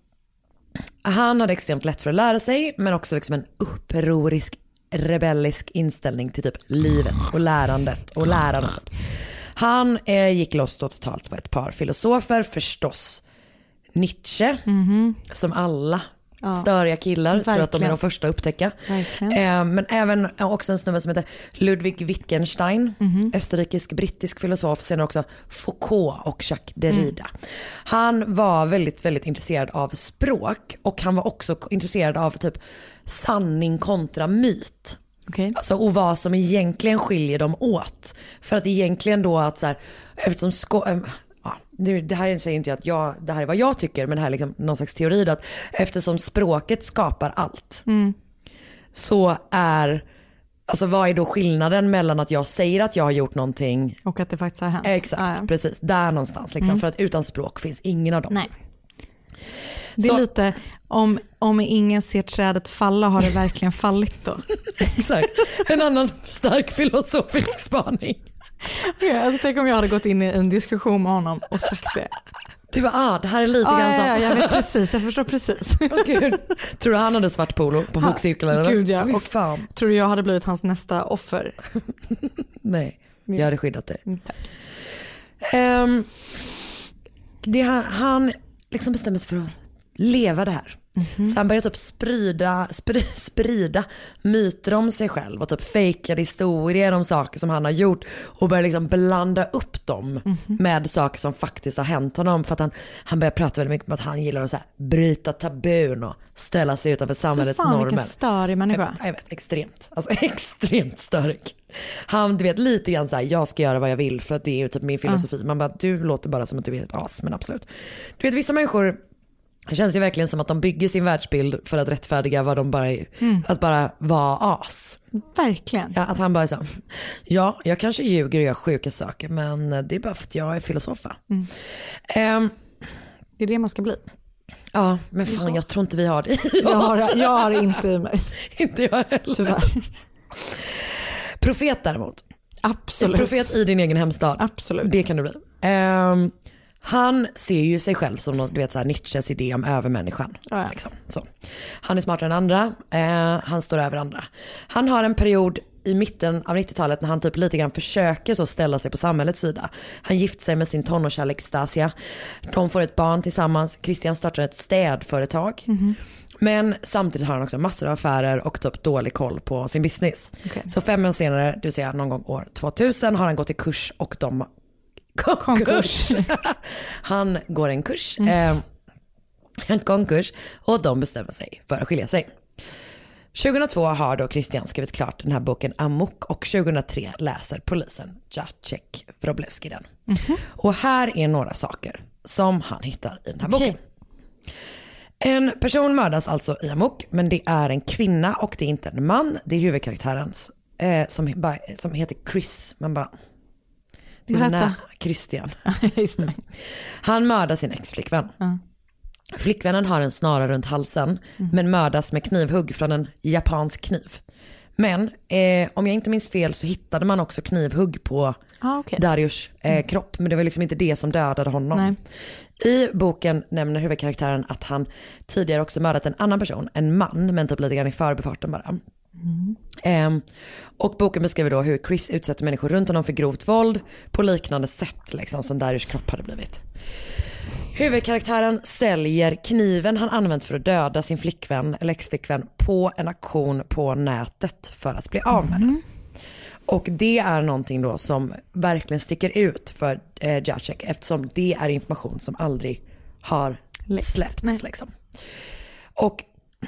S3: han hade extremt lätt för att lära sig, men också liksom en upprorisk, rebellisk inställning till typ livet och lärandet och lärandet. Han eh, gick loss då totalt på ett par filosofer, förstås Nietzsche, mm-hmm. som alla ja. Störiga killar Verkligen. Tror att de är de första att upptäcka. Eh, men även också en snubbe som heter Ludwig Wittgenstein, mm-hmm. österrikisk-brittisk filosof, sen också Foucault och Jacques Derrida. Mm. Han var väldigt, väldigt intresserad av språk, och han var också intresserad av typ sanning kontra myt.
S2: Okay.
S3: Alltså, och vad som egentligen skiljer dem åt. För att egentligen då att så här, eftersom sko- äm, ja, det, det här säger inte jag att jag, det här är vad jag tycker, men det här är liksom någon slags teori att eftersom språket skapar allt
S2: mm.
S3: så är, alltså vad är då skillnaden mellan att jag säger att jag har gjort någonting
S2: och att det faktiskt har hänt?
S3: Exakt, ah, ja. precis, där någonstans liksom, mm. för att utan språk finns ingen av dem.
S2: Nej. Det är så, lite, om, om ingen ser trädet falla har det verkligen fallit då.
S3: Exakt, en annan stark filosofisk spaning.
S2: Okay, alltså, tänk om jag hade gått in i en diskussion med honom och sagt det.
S3: Du bara, ah, det här är lite
S2: ah,
S3: grann
S2: ja, ja, jag vet precis, jag förstår precis.
S3: Oh, Gud. Tror du han hade svart polo på bokcirkeln? Eller?
S2: Gud ja,
S3: och fan.
S2: Tror du jag hade blivit hans nästa offer?
S3: Nej, jag hade skyddat dig.
S2: Mm, tack.
S3: Um, det, han, han liksom bestämmer sig för att leva det här. Mm-hmm. Så han började typ sprida, sprida, sprida myter om sig själv och typ fejkade historier om saker som han har gjort och började liksom blanda upp dem mm-hmm. med saker som faktiskt har hänt honom, för att han, han började prata väldigt mycket om att han gillar att så här, bryta tabun och ställa sig utanför samhällets
S2: för fan,
S3: normer.
S2: Vilken störig människa.
S3: Jag vet, jag vet, extremt. Alltså extremt störig. Han, du vet, lite grann så här, jag ska göra vad jag vill för att det är ju typ min filosofi. Mm. Man bara, du låter bara som att du är ett as, men absolut. Du vet, vissa människor, det känns ju verkligen som att de bygger sin världsbild för att rättfärdiga vad de bara är, mm. att bara vara as.
S2: Verkligen.
S3: Ja, att han bara är så, ja, jag kanske ljuger och gör sjuka saker, men det är bara för att jag är filosof.
S2: Mm.
S3: Um,
S2: det är det man ska bli.
S3: Ja, men fan, jag tror inte vi har det i oss.
S2: Jag har, jag har inte i mig.
S3: Inte jag heller.
S2: Tyvärr.
S3: Profet däremot.
S2: Absolut.
S3: Profet i din egen hemstad.
S2: Absolut.
S3: Det kan du bli. Um, han ser ju sig själv som något, du vet, så här Nietzsches idé om övermänniskan.
S2: Ja, ja.
S3: Liksom. Så. Han är smartare än andra. Uh, han står över andra. Han har en period i mitten av nittiotalet när han typ lite grann försöker så ställa sig på samhällets sida. Han gifter sig med sin tonårskärlek Stasia. De får ett barn tillsammans. Christian startar ett städföretag. Mm-hmm. Men samtidigt har han också massor av affärer och typ dålig koll på sin business. Okay. Så fem år senare, det vill säga någon gång år tvåtusen, har han gått i kurs och de konkurs. Han går en kurs. Mm. Eh, en konkurs och de bestämmer sig för att skilja sig. tjugohundratvå har då Christian skrivit klart den här boken Amok och tjugohundratre läser polisen Jacek Wroblewski den. Mm-hmm. Och här är några saker som han hittar i den här okay. boken. En person mördas alltså i Amok, men det är en kvinna och det är inte en man. Det är huvudkaraktären eh, som, bara, som heter Chris. Man bara, det är sån Christian.
S2: Just det.
S3: Han mördar sin ex-flickvän. Mm. Flickvännen har en snara runt halsen mm. men mördas med knivhugg från en japansk kniv. Men eh, om jag inte minns fel så hittade man också knivhugg på ah, okay. Darius eh, mm. kropp, men det var liksom inte det som dödade honom.
S2: Nej.
S3: I boken nämner huvudkaraktären att han tidigare också mördat en annan person, en man, men typ lite grann i förbifarten bara. Mm. Eh, och boken beskriver då hur Chris utsätter människor runt honom för grovt våld på liknande sätt liksom, som Darius kropp hade blivit. Huvudkaraktären säljer kniven han använt för att döda sin flickvän eller ex-flickvän på en auktion på nätet för att bli av med. Mm. Och det är någonting då som verkligen sticker ut för eh, Jacek, eftersom det är information som aldrig har släppts. Liksom. Och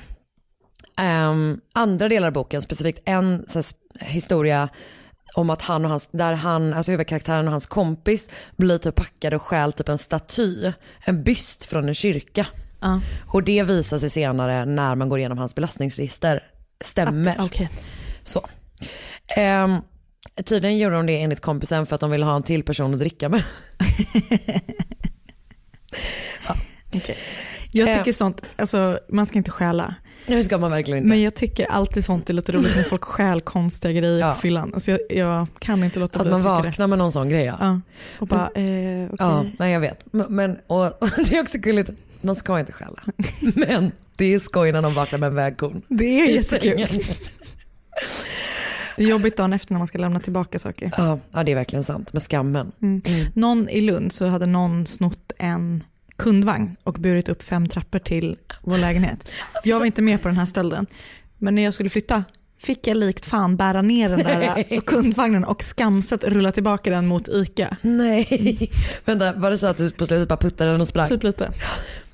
S3: um, andra delar av boken, specifikt en så, historia om att han och hans, där han, alltså huvudkaraktären och hans kompis blir typ packade och stjäl typ en staty, en byst från en kyrka. Uh. Och det visar sig senare när man går igenom hans belastningsregister stämmer.
S2: Att, okay.
S3: Så. Um, tydligen gjorde de det enligt kompisen för att de ville ha en till person att dricka med.
S2: Ja. Okay. Jag tycker uh. sånt, alltså man ska inte stjäla.
S3: Det ska man verkligen inte.
S2: Men jag tycker alltid sånt är lite roligt när folk stjäl konstiga grejer ja. på fyllan. Alltså jag, jag kan inte låta
S3: bli att man vaknar det. Med någon sån grej. Ja.
S2: Ja. Och bara, eh, okay.
S3: Ja, nej jag vet. Men, och, och det är också kul, man ska inte stjäla. Men det är skoj när de vaknar med en vägkorn.
S2: Det är jättekul. Det är jobbigt dagen efter när man ska lämna tillbaka saker.
S3: Ja, ja det är verkligen sant. Med skammen.
S2: Mm. Mm. Någon i Lund så hade någon snott en kundvagn och burit upp fem trappor till vår lägenhet. Jag var inte med på den här stölden. Men när jag skulle flytta fick jag likt fan bära ner den där kundvagnen och skamset rulla tillbaka den mot Ica.
S3: Nej. Vänta, var det så att du på slutet bara puttade den och sprang?
S2: Typ lite.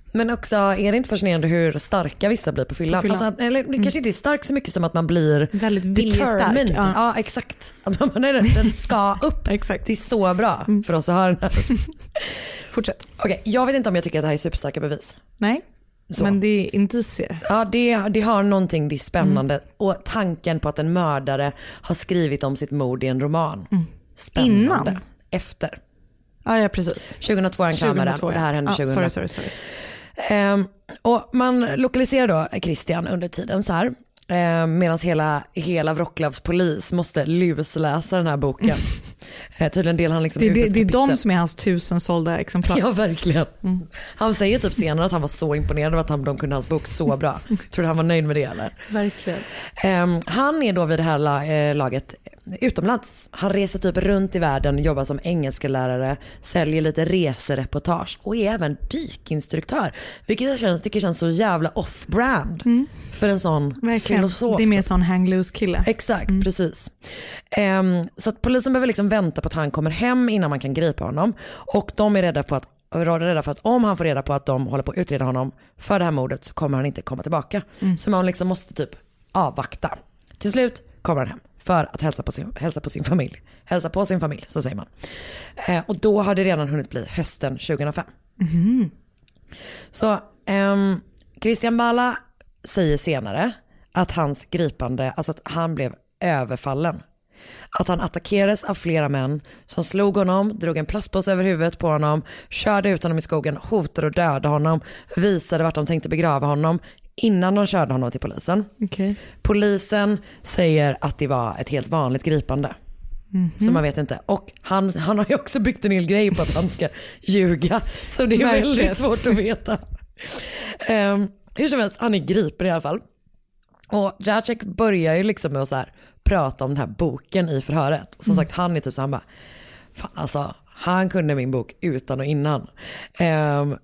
S3: Men också, är det inte fascinerande hur starka vissa blir på fyllan?
S2: På fyllan.
S3: Alltså, eller det mm. kanske inte är stark så mycket som att man blir
S2: väldigt viljestark.
S3: Ja. ja, exakt. Att man är den, den ska upp.
S2: Exakt.
S3: Det är så bra mm. för oss att höra den här.
S2: Fortsätt.
S3: Okej, okay, jag vet inte om jag tycker att det här är superstarka bevis.
S2: Nej, så. Men det är indicier.
S3: Ja, det, det har någonting, det är spännande. Mm. Och tanken på att en mördare har skrivit om sitt mord i en roman. Mm. Spännande.
S2: Innan?
S3: Efter.
S2: Ja, ja, precis.
S3: tjugohundratvå är en kamera och det här hände
S2: ja,
S3: tjugohundra.
S2: Sorry, sorry, sorry.
S3: Um, och man lokaliserar då Christian under tiden så här. Um, Medan hela, hela Wroclavs polis måste lusläsa den här boken. uh, tydligen del han liksom
S2: det, det, det är de som är hans tusen sålda exemplar.
S3: Ja, verkligen. Mm. Han säger typ senare att han var så imponerad av att han, de kunde hans bok så bra. Tror du han var nöjd med det eller?
S2: Verkligen.
S3: Um, han är då vid det här laget utomlands. Han reser typ runt i världen, jobbar som engelsklärare, säljer lite resereportage och är även dykinstruktör. Vilket jag känner, tycker känns så jävla off-brand mm. för en sån
S2: verkligen.
S3: Filosof.
S2: Det är mer sån hang loose kille.
S3: Exakt, mm. precis. Um, så att polisen behöver liksom vänta på att han kommer hem innan man kan gripa honom. Och de är rädda på att rädda för att om han får reda på att de håller på att utreda honom för det här mordet så kommer han inte komma tillbaka. Mm. Så man liksom måste typ avvakta. Till slut kommer han hem för att hälsa på sin, hälsa på sin familj. Hälsa på sin familj, så säger man. Eh, och då har det redan hunnit bli hösten tjugohundrafem. Mm. Så ehm, Christian Balla säger senare att hans gripande, alltså att han blev överfallen. Att han attackerades av flera män som slog honom, drog en plastpåse över huvudet på honom, körde ut honom i skogen, hotade och dödade honom, visade vart de tänkte begrava honom innan de körde honom till polisen. Okay. Polisen säger att det var ett helt vanligt gripande. Mm-hmm. Så man vet inte. Och han, han har ju också byggt en hel grej på att han ska ljuga. Så det är
S2: Verkligen.
S3: väldigt svårt att veta. Um, hur som helst, han är gripen i alla fall. Och Jacek börjar ju liksom med att så här, prata om den här boken i förhöret. Som mm. sagt, han är typ så han bara, fan alltså, han kunde min bok utan och innan. Um,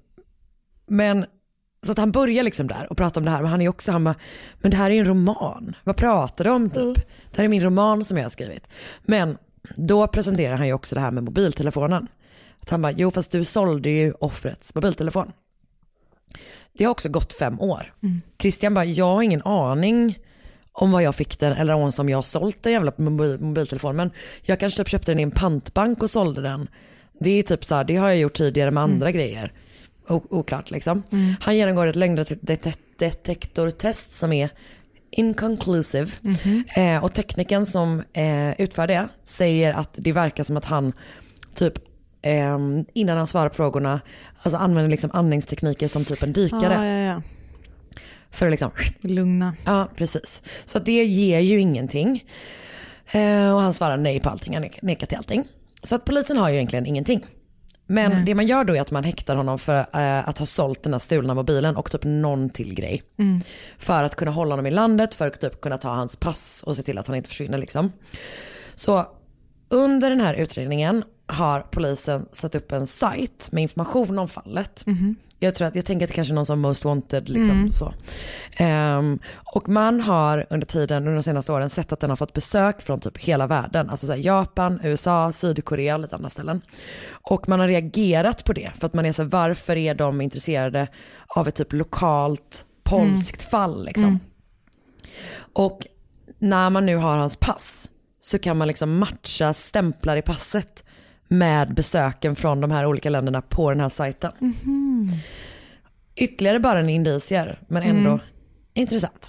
S3: men så att han börjar liksom där och pratar om det här. Men han är också, han bara, men det här är en roman. Vad pratar du om typ? Mm. Det här är min roman som jag har skrivit. Men då presenterar han ju också det här med mobiltelefonen. Att han bara, jo fast du sålde ju offrets mobiltelefon. Det har också gått fem år. Mm. Christian bara, jag har ingen aning om vad jag fick den eller om som jag har sålt den jävla mobil, mobiltelefon. Men jag kanske typ köpte den i en pantbank och sålde den. Det är typ så här, det har jag gjort tidigare med andra mm. grejer. O- oklart liksom. Mm. Han genomgår ett lögndetektortest som är inconclusive. Mm-hmm. Eh, och tekniken som eh, utför det säger att det verkar som att han typ eh, innan han svarar på frågorna alltså använder liksom andningstekniker som typ en dykare.
S2: Ah, ja, ja.
S3: För att liksom
S2: lugna.
S3: Ja, precis. Så det ger ju ingenting. Eh, och han svarar nej på allting, han nekar till allting. Så att polisen har ju egentligen ingenting. Men Nej. det man gör då är att man häktar honom för äh, att ha sålt den här stulna mobilen och typ någon till grej. Mm. För att kunna hålla honom i landet, för att typ kunna ta hans pass och se till att han inte försvinner liksom. Så under den här utredningen har polisen satt upp en sajt med information om fallet. Mm. Jag tror att jag tänker att det kanske är någon som Most Wanted liksom mm. så. Um, och man har under tiden under de senaste åren sett att den har fått besök från typ hela världen, alltså så här Japan, U S A, Sydkorea och lite andra ställen. Och man har reagerat på det för att man är så här, varför är de intresserade av ett typ lokalt polskt mm. fall liksom. Mm. Och när man nu har hans pass så kan man liksom matcha stämplar i passet med besöken från de här olika länderna på den här sajten. Mm. Ytterligare bara en indicier, men ändå mm. intressant.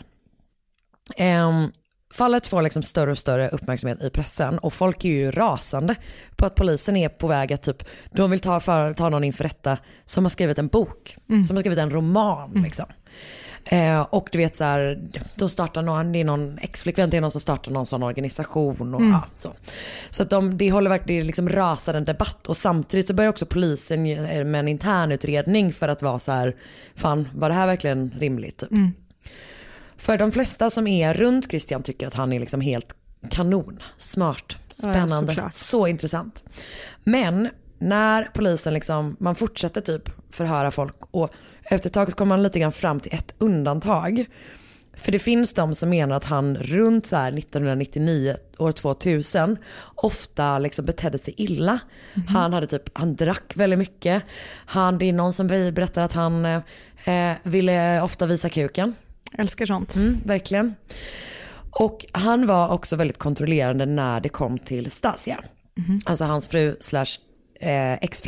S3: Um, fallet får liksom större och större uppmärksamhet i pressen och folk är ju rasande på att polisen är på väg att typ, de vill ta, för, ta någon inför rätta som har skrivit en bok, mm. som har skrivit en roman mm. liksom. Eh, och du vet så här, då startar någon, det är någon ex-flickvän till någon som startar någon sån organisation och mm. ja, så. Så att de, det håller verkligen, det liksom rasar en debatt och samtidigt så börjar också polisen med en intern utredning för att vara så här, fan var det här verkligen rimligt typ. Mm. För de flesta som är runt Christian tycker att han är liksom helt kanon, smart, spännande, ja, så intressant. Men när polisen liksom, man fortsätter typ förhöra folk och efter ett tag så kommer man lite grann fram till ett undantag För det finns de som menar att han runt så här nittonhundranittionio, år tvåtusen, ofta liksom betedde sig illa. Mm-hmm. Han hade typ, han drack väldigt mycket. Han, det är någon som berättar att han eh, ville ofta visa kuken.
S2: Älskar sånt.
S3: Mm, verkligen. Och han var också väldigt kontrollerande när det kom till Stasia. Mm-hmm. Alltså hans fru slash eh, exfru.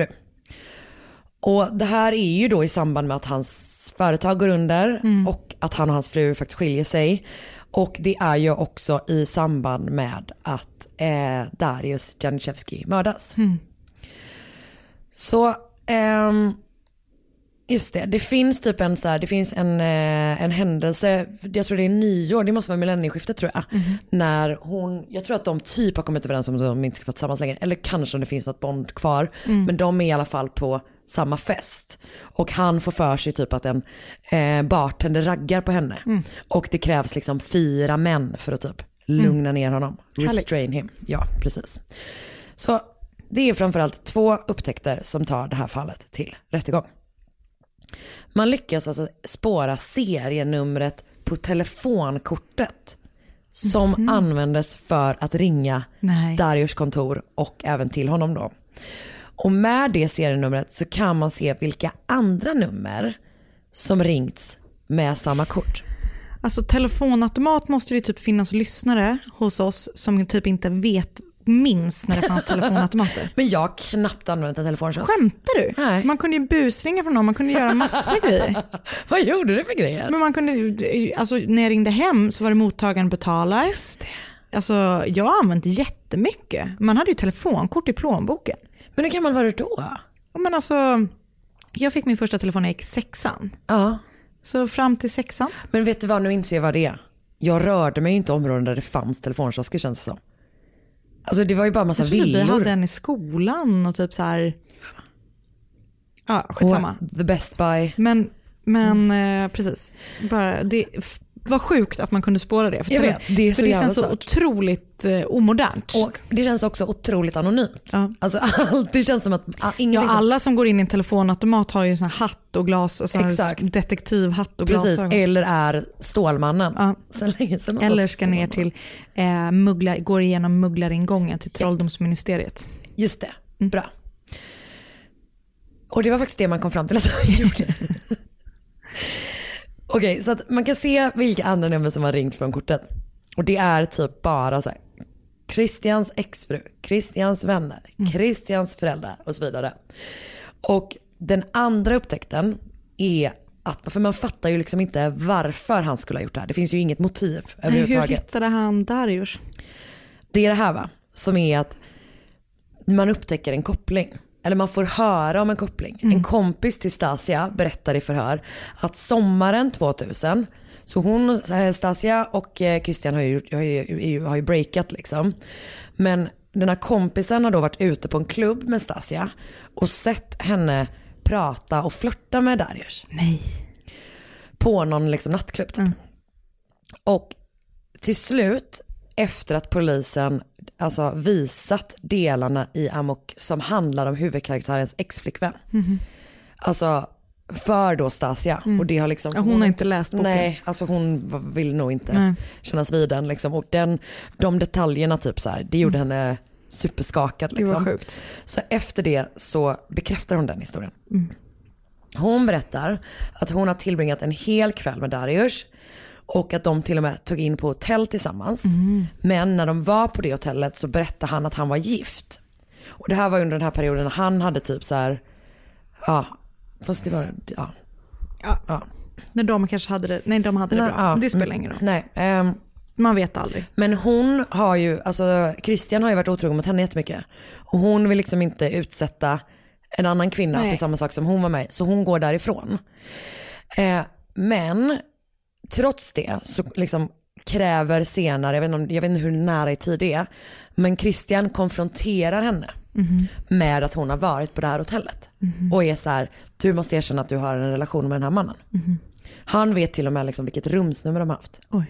S3: Och det här är ju då i samband med att hans företag går under mm. och att han och hans fru faktiskt skiljer sig. Och det är ju också i samband med att eh, Dariusz Janiszewski mördas. Mm. Så ehm, just det, det finns typ en så här, det finns en, eh, en händelse, jag tror det är nyår, det måste vara millennieskiftet tror jag. Mm. När hon, jag tror att de typ har kommit överens om att de inte ska vara tillsammans längre. Eller kanske om det finns något bond kvar. Mm. Men de är i alla fall på samma fest. Och han får för sig typ att en eh, bartender raggar på henne. Mm. Och det krävs liksom fyra män för att typ lugna mm. ner honom. Restrain him. Ja, precis. Så det är framförallt två upptäckter som tar det här fallet till rättegång. Man lyckas alltså spåra serienumret på telefonkortet som mm. användes för att ringa Nej. Dariusz kontor och även till honom då. Och med det serienumret så kan man se vilka andra nummer som ringts med samma kort.
S2: Alltså telefonautomat måste det typ finnas lyssnare hos oss som typ inte vet, minns när det fanns telefonautomater.
S3: Men jag har knappt använt en telefonkiosk.
S2: Skämtar du?
S3: Nej.
S2: Man kunde ju busringa från någon, man kunde göra massa grejer.
S3: Vad gjorde du för grejer?
S2: Men man kunde, alltså när jag ringde hem så var det mottagaren betalar.
S3: Just det.
S2: Alltså jag har använt jättemycket. Man hade ju telefonkort i plånboken.
S3: Men hur gammal var du då?
S2: Men alltså, jag fick min första telefon när jag gick sexan.
S3: Ja.
S2: Så fram till sexan.
S3: Men vet du vad, nu inser jag vad det är. Jag rörde mig inte i områden där det fanns telefonkiosker, känns det som. Alltså det var ju bara massa
S2: jag
S3: villor.
S2: Vi hade en i skolan och typ så här. Ja, skitsamma.
S3: Och the best buy.
S2: Men, men mm. eh, precis. Bara, det var sjukt att man kunde spåra det. För
S3: jag vet, det är så
S2: för det
S3: jävla
S2: känns så
S3: stört.
S2: otroligt eh, omodernt.
S3: Och det känns också otroligt anonymt. Ja. Alltså allt, det känns som att ah,
S2: ja, alla som går in i en telefonautomat har ju en sån här hatt och glas och sån detektivhatt och
S3: precis,
S2: glasögon.
S3: Eller är Stålmannen.
S2: Ja.
S3: Så länge som
S2: eller ska ner till eh, mugglar, går igenom mugglaringången till trolldomsministeriet.
S3: Just det, mm. bra. Och det var faktiskt det man kom fram till att han gjorde. Okej, okay, så att man kan se vilka andra nummer som har ringt från kortet. Och det är typ bara så här: Christians exfru, Christians vänner, mm. Christians föräldrar och så vidare. Och den andra upptäckten är att, för man fattar ju liksom inte varför han skulle ha gjort det här. Det finns ju inget motiv överhuvudtaget.
S2: Hur hittade han Dariusz?
S3: Det är det här va, som är att man upptäcker en koppling. Eller man får höra om en koppling. Mm. En kompis till Stasia berättar i förhör att sommaren tvåtusen, så hon, Stasia och Christian har ju, har ju, har ju breakat liksom. Men den här kompisen har då varit ute på en klubb med Stasia och sett henne prata och flirta med Dariusz.
S2: Nej.
S3: På någon liksom nattklubb typ. Mm. Och till slut, efter att polisen alltså visat delarna i Amok som handlar om huvudkaraktärens exflickvän. Mm. Alltså för då Stasia. Mm. Och det har liksom,
S2: ja, hon, hon har inte läst boken.
S3: Nej, alltså hon vill nog inte
S2: nej.
S3: kännas vid den liksom. Och den, de detaljerna typ så här, det gjorde mm. henne superskakad liksom.
S2: Det var sjukt.
S3: Så efter det så bekräftar hon den historien.
S2: Mm.
S3: Hon berättar att hon har tillbringat en hel kväll med Dariusz. Och att de till och med tog in på hotell tillsammans. Mm. Men när de var på det hotellet så berättade han att han var gift. Och det här var under den här perioden när han hade typ så här, ja, fast det var, ja.
S2: Ja, ja. När de kanske hade det, nej de hade det nej, bra. Ja, det spelar ingen roll.
S3: Nej. Um,
S2: Man vet aldrig.
S3: Men hon har ju, alltså Christian har ju varit otrogen mot henne jättemycket. Och hon vill liksom inte utsätta en annan kvinna nej. för samma sak som hon var med. Så hon går därifrån. Uh, men trots det så liksom kräver senare, jag vet, inte, jag vet inte hur nära i tid det är, men Christian konfronterar henne mm-hmm. med att hon har varit på det här hotellet. Mm-hmm. Och är så här, du måste erkänna att du har en relation med den här mannen. Mm-hmm. Han vet till och med liksom vilket rumsnummer de har haft.
S2: Oj.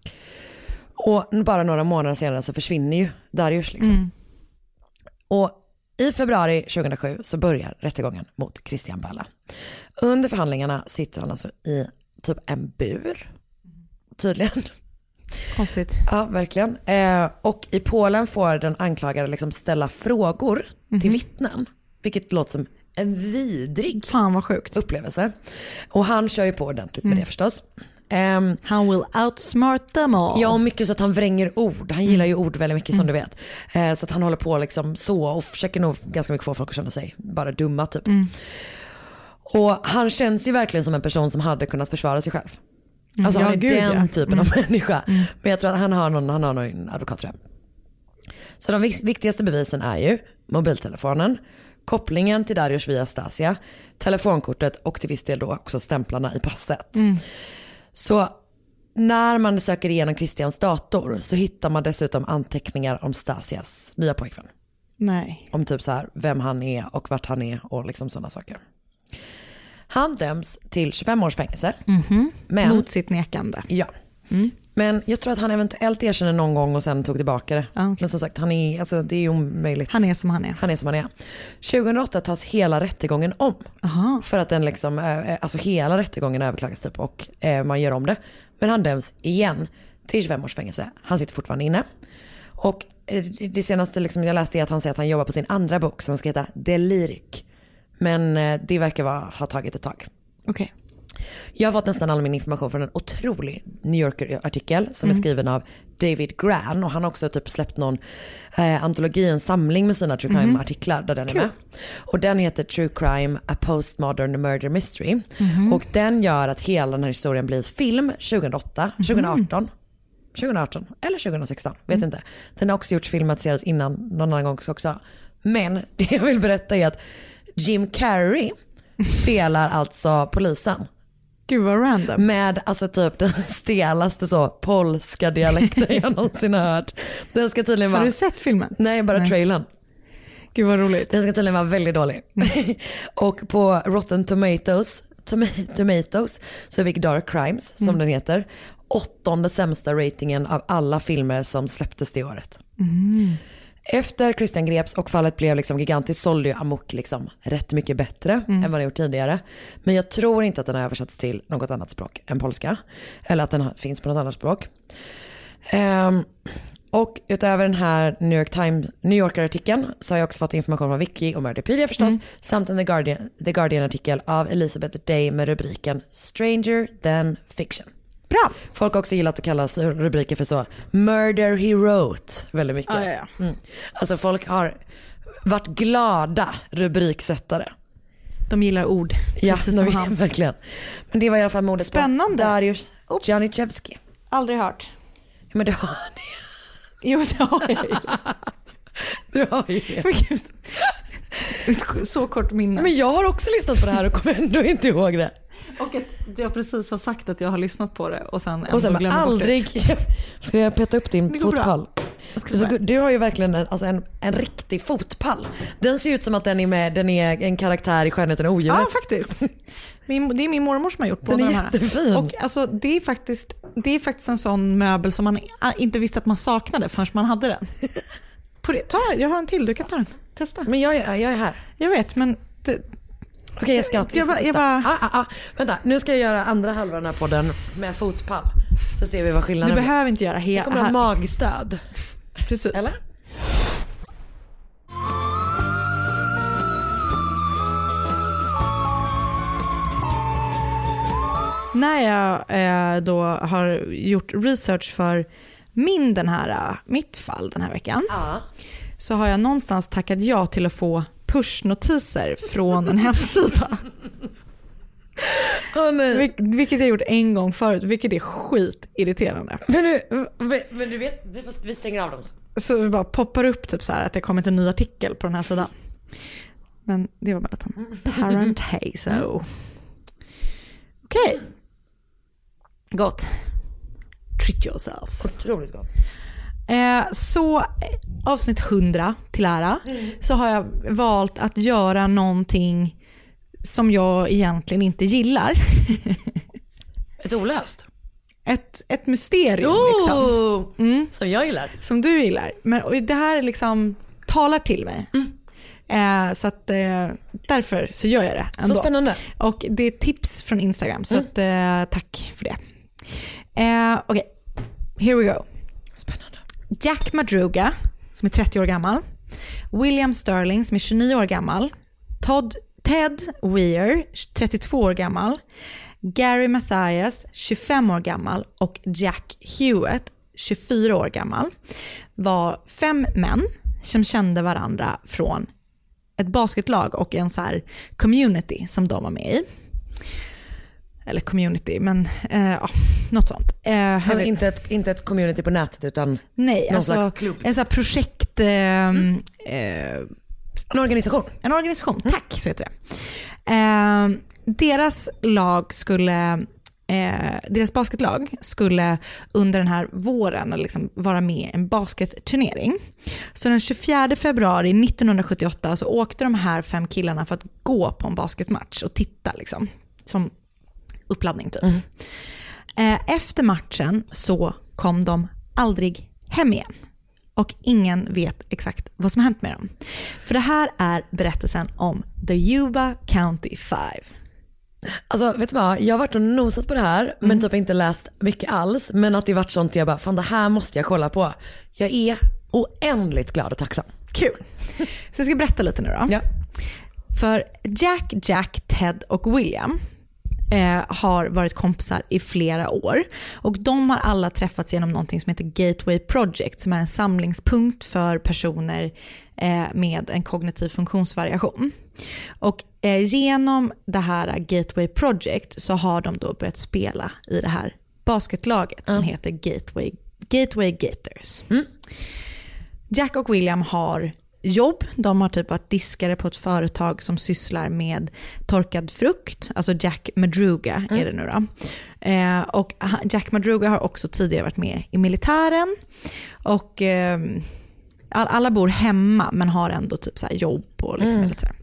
S3: Och bara några månader senare så försvinner ju Dariusz liksom. Mm. Och i februari tjugohundrasju så börjar rättegången mot Christian Balla. Under förhandlingarna sitter han alltså i typ en bur tydligen.
S2: Konstigt.
S3: Ja, verkligen. Eh, och i Polen får den anklagade liksom ställa frågor mm-hmm. till vittnen. Vilket låter som en vidrig
S2: Fan vad sjukt.
S3: upplevelse. Och han kör ju på ordentligt med mm. det förstås. Um,
S2: han will outsmart them all.
S3: Ja, mycket så att han vränger ord. Han gillar ju ord väldigt mycket som mm. du vet. Uh, så att han håller på liksom så och försöker nog ganska mycket få folk att känna sig bara dumma typ. Mm. Och han känns ju verkligen som en person som hade kunnat försvara sig själv. Mm. Alltså ja, han är gud, den ja. typen mm. av människa. Mm. Men jag tror att han har någon, han har någon advokat tror jag. Så de viktigaste bevisen är ju mobiltelefonen, kopplingen till Dariusz via Stasia, telefonkortet och till viss del då också stämplarna i passet. Mm. Så när man söker igenom Christians dator så hittar man dessutom anteckningar om Stasias nya pojkvän.
S2: Nej.
S3: Om typ så här vem han är och vart han är och liksom sådana saker. Han döms till tjugofem års fängelse.
S2: Mm-hmm. Men, mot sitt nekande.
S3: Ja. Mm. Men jag tror att han eventuellt erkänner någon gång och sen tog tillbaka det.
S2: Ah, okay.
S3: Men som sagt, han är, alltså, det är omöjligt.
S2: Han är som han är.
S3: Han är som han är. tjugohundraåtta tas hela rättegången om.
S2: Aha.
S3: För att den liksom, alltså hela rättegången överklagas typ och eh, man gör om det. Men han döms igen till tjugofem års fängelse. Han sitter fortfarande inne. Och eh, det senaste liksom jag läste är att han säger att han jobbar på sin andra bok som ska heta Deliric. Men eh, det verkar vara, ha tagit ett tag.
S2: Okej. Okay.
S3: Jag har fått nästan all min information från en otrolig New Yorker-artikel som
S2: mm.
S3: är skriven av David Gran och han har också typ släppt någon eh, antologi, en samling med sina true crime-artiklar där den är med. Och den heter True Crime, A Postmodern Murder Mystery. Mm. Och den gör att hela den här historien blir film tjugohundraåtta, tjugohundraarton, tjugohundraarton eller tjugohundrasexton, vet mm. inte. Den har också gjorts filmatiseras innan någon annan gång också. Men det jag vill berätta är att Jim Carrey spelar alltså polisen.
S2: Gud vad random.
S3: Med alltså typ den stelaste så polska dialekten jag någonsin har hört. Den ska tydligen vara...
S2: Har du sett filmen?
S3: Nej, bara Nej. trailern.
S2: Gud vad roligt.
S3: Den ska tydligen vara väldigt dålig. Mm. Och på Rotten Tomatoes, tom- Tomatoes så fick Dark Crimes, som mm. den heter, åttonde sämsta ratingen av alla filmer som släpptes det året.
S2: Mm.
S3: Efter Christian greps och fallet blev liksom gigantiskt sålde ju Amok liksom rätt mycket bättre mm. än vad det gjort tidigare. Men jag tror inte att den har översatts till något annat språk än polska. Eller att den finns på något annat språk. Um, och utöver den här New York Times, New Yorker-artikeln så har jag också fått information från Wiki och Murderpedia förstås. Mm. Samt en The Guardian, The Guardian-artikel av Elizabeth Day med rubriken Stranger Than Fiction.
S2: Bra.
S3: Folk har också gillat att kalla rubriker för så Murder He Wrote väldigt mycket.
S2: Ah, ja, ja.
S3: Mm. Alltså folk har varit glada rubriksättare.
S2: De gillar ord.
S3: Ja, som han. Verkligen. Men det var i alla fall mordet
S2: Spännande.
S3: på Dariusz Janiszewski.
S2: Aldrig hört.
S3: Men det har ni.
S2: Jo, det har jag ju.
S3: Du har ju det.
S2: Men gud. Så kort minne.
S3: Men jag har också lyssnat på det här och kommer ändå inte ihåg det.
S2: Och att jag precis har sagt att jag har lyssnat på det och sen,
S3: och sen aldrig ska jag peta upp din fotpall. Så, du har ju verkligen en, alltså en, en riktig fotpall. Den ser ut som att den är med, den är en karaktär i Skönheten och odjuret.
S2: Ja, faktiskt. Min, det är min mormor som har gjort på
S3: den.
S2: Den
S3: är
S2: de här.
S3: Jättefin.
S2: Och alltså, det är faktiskt det är faktiskt en sån möbel som man inte visste att man saknade förrän man hade den. På det, ta, jag har en till, du kan ta den. Testa.
S3: Men jag är, jag är här.
S2: Jag vet, men det,
S3: okej, okay, jag ska, jag ska
S2: jag
S3: testa.
S2: Jag bara...
S3: ah, ah, ah. Vänta, nu ska jag göra andra halvan här på den med fotpall. Så ser vi vad skillnaden
S2: är.
S3: Du
S2: behöver inte göra hela.
S3: Jag kommer ha magstöd.
S2: Precis.
S3: Eller?
S2: När jag eh, då har gjort research för min den här, mitt fall den här veckan
S3: ah.
S2: så har jag någonstans tackat ja till att få pushnotiser från en hemsida.
S3: Oh, nej.
S2: Vil- vilket jag gjort en gång förut, vilket är skitirriterande.
S3: Men du, men du vet, vi stänger av dem.
S2: Så vi bara poppar upp typ så här att det kommit en ny artikel på den här sidan. Men det var bara en Parenthazo. Okej. Okay. Gott. Treat yourself.
S3: Otroligt gott.
S2: Eh, så avsnitt hundra till ära mm. så har jag valt att göra någonting som jag egentligen inte gillar.
S3: Ett olöst?
S2: Ett, ett mysterium
S3: oh!
S2: liksom. Mm.
S3: Som jag gillar.
S2: Som du gillar. Men och det här liksom talar till mig.
S3: Mm.
S2: Eh, så att eh, därför så gör jag det ändå.
S3: Så spännande.
S2: Och det är tips från Instagram så
S3: mm.
S2: att, eh, tack för det. Eh, Okej, okay. Here we go.
S3: Spännande.
S2: Jack Madruga, som är trettio år gammal. William Sterling, som är tjugonio år gammal. Todd, Ted Weir, trettiotvå år gammal. Gary Mathias, tjugofem år gammal. Och Jack Hewitt, tjugofyra år gammal. Var fem män som kände varandra från ett basketlag och en så här community som de var med i. Eller community, men eh, ja, något sånt. Eh,
S3: alltså inte, ett, inte ett community på nätet utan
S2: nej,
S3: någon
S2: alltså
S3: slags klubb.
S2: En sån här projekt... Eh,
S3: mm.
S2: eh,
S3: en organisation.
S2: En organisation, tack så heter det. Eh, deras lag skulle... Eh, deras basketlag skulle under den här våren liksom vara med i en basketturnering. Så den tjugofjärde februari nittonhundrasjuttioåtta så åkte de här fem killarna för att gå på en basketmatch och titta liksom, som uppladdning typ. Mm. Eh, efter matchen så kom de aldrig hem igen. Och ingen vet exakt vad som har hänt med dem. För det här är berättelsen om The Yuba County Five.
S3: Alltså vet du vad, jag har varit och nosat på det här mm. men typ inte läst mycket alls, men att det varit sånt jag bara, fan det här måste jag kolla på. Jag är oändligt glad och tacksam.
S2: Kul. Så jag ska berätta lite nu då.
S3: Ja.
S2: För Jack, Jack, Ted och William eh, har varit kompisar i flera år och de har alla träffats genom någonting som heter Gateway Project, som är en samlingspunkt för personer eh, med en kognitiv funktionsvariation. Och eh, genom det här Gateway Project så har de då börjat spela i det här basketlaget mm. som heter Gateway, Gateway Gators. Mm. Jack och William har jobb. De har typ varit diskare på ett företag som sysslar med torkad frukt. Alltså Jack Madruga mm. är det nu då. Eh, och Jack Madruga har också tidigare varit med i militären. Och eh, alla bor hemma men har ändå typ så här jobb och liksom mm. lite så här.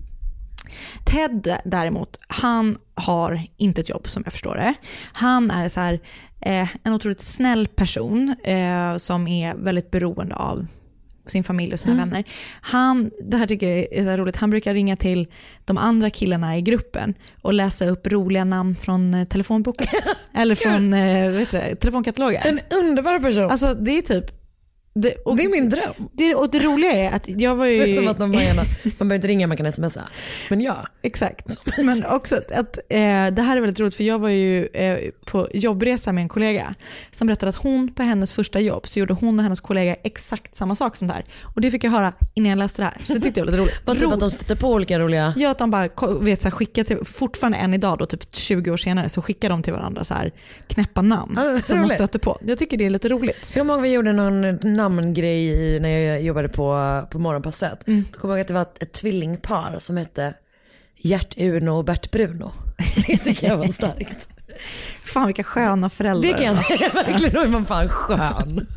S2: Ted däremot, han har inte ett jobb som jag förstår det. Han är så här, eh, en otroligt snäll person eh, som är väldigt beroende av sin familj och sina mm. vänner. Han, det här tycker jag är så här roligt, han brukar ringa till de andra killarna i gruppen och läsa upp roliga namn från eh, telefonboken. Eller från eh, vet du, telefonkataloger.
S3: En underbar person.
S2: Alltså det är typ Det, och,
S3: det är min dröm.
S2: Det, och det roliga är att jag var ju...
S3: Som att de gärna, man behöver inte ringa, man kan smsa. Men ja.
S2: Exakt. Men också att eh, det här är väldigt roligt, för jag var ju eh, på jobbresa med en kollega som berättade att hon på hennes första jobb så gjorde hon och hennes kollega exakt samma sak som det här. Och det fick jag höra innan jag läste det här. Så det tyckte jag var lite roligt.
S3: Vad typ att de stötte på olika roliga...
S2: Ja, att de bara vet, så här, skickar till, fortfarande än idag då, typ tjugo år senare, så skickar de till varandra så här knäppa namn ah, som roligt. De stöter på. Jag tycker det är lite roligt.
S3: Jag kommer ihåg vi gjorde någon namngrej i, när jag jobbade på, på morgonpasset. Mm. Då kommer jag ihåg att det var ett, ett tvillingpar som hette Gert-Uno och Bert-Bruno. Det tycker jag var starkt.
S2: Fan vilka sköna föräldrar.
S3: Det kan jag säga, verkligen. Då är man fan skön.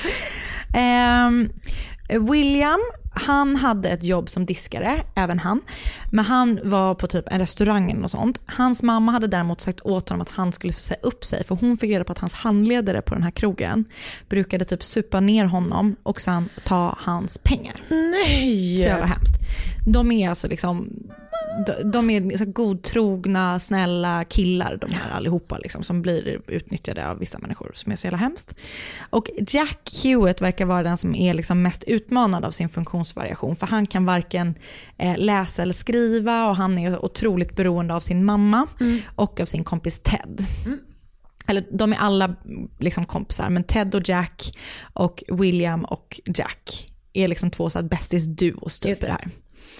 S2: um, William, han hade ett jobb som diskare, även han. Men han var på typ en restaurang och sånt. Hans mamma hade däremot sagt åt honom att han skulle säga upp sig. För hon fick reda på att hans handledare på den här krogen brukade typ supa ner honom och sen ta hans pengar.
S3: Nej!
S2: Så det var hemskt. De är alltså liksom... De är så godtrogna, snälla killar, de här allihopa liksom, som blir utnyttjade av vissa människor, som är så jävla hemskt. Och Jack Hewitt verkar vara den som är liksom mest utmanad av sin funktionsvariation, för han kan varken eh, läsa eller skriva, och han är otroligt beroende av sin mamma mm. och av sin kompis Ted. Mm. Eller de är alla liksom kompisar, men Ted och Jack och William och Jack är liksom två så här bästis-duos typ i det här.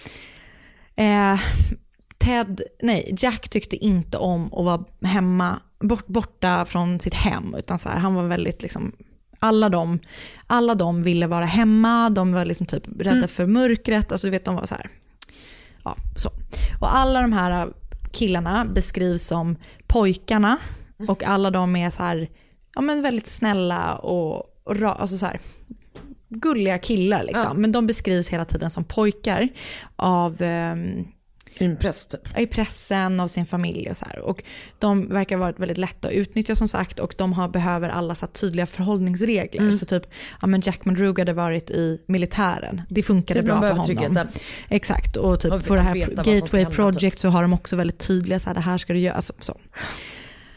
S2: Eh, Ted, nej, Jack tyckte inte om att vara hemma, bort, borta från sitt hem, utan så här, han var väldigt liksom, alla de, alla de ville vara hemma, de var liksom typ rädda mm. för mörkret, alltså du vet, de var så här, ja, så. Och alla de här killarna beskrivs som pojkarna, och alla de är så här, ja men väldigt snälla och, och alltså så här, gulliga killar liksom. Ja. Men de beskrivs hela tiden som pojkar av um,
S3: i, press, typ.
S2: i pressen, av sin familj och så här. Och de verkar vara väldigt lätta att utnyttja som sagt, och de har, behöver alla så tydliga förhållningsregler. Mm. Så typ, ja men Jack Madruga hade varit i militären. Det funkade det bra för honom. Tryggheten. Exakt, och typ på det här Gateway Project typ. Så har de också väldigt tydliga så här, det här ska du göra, alltså, så.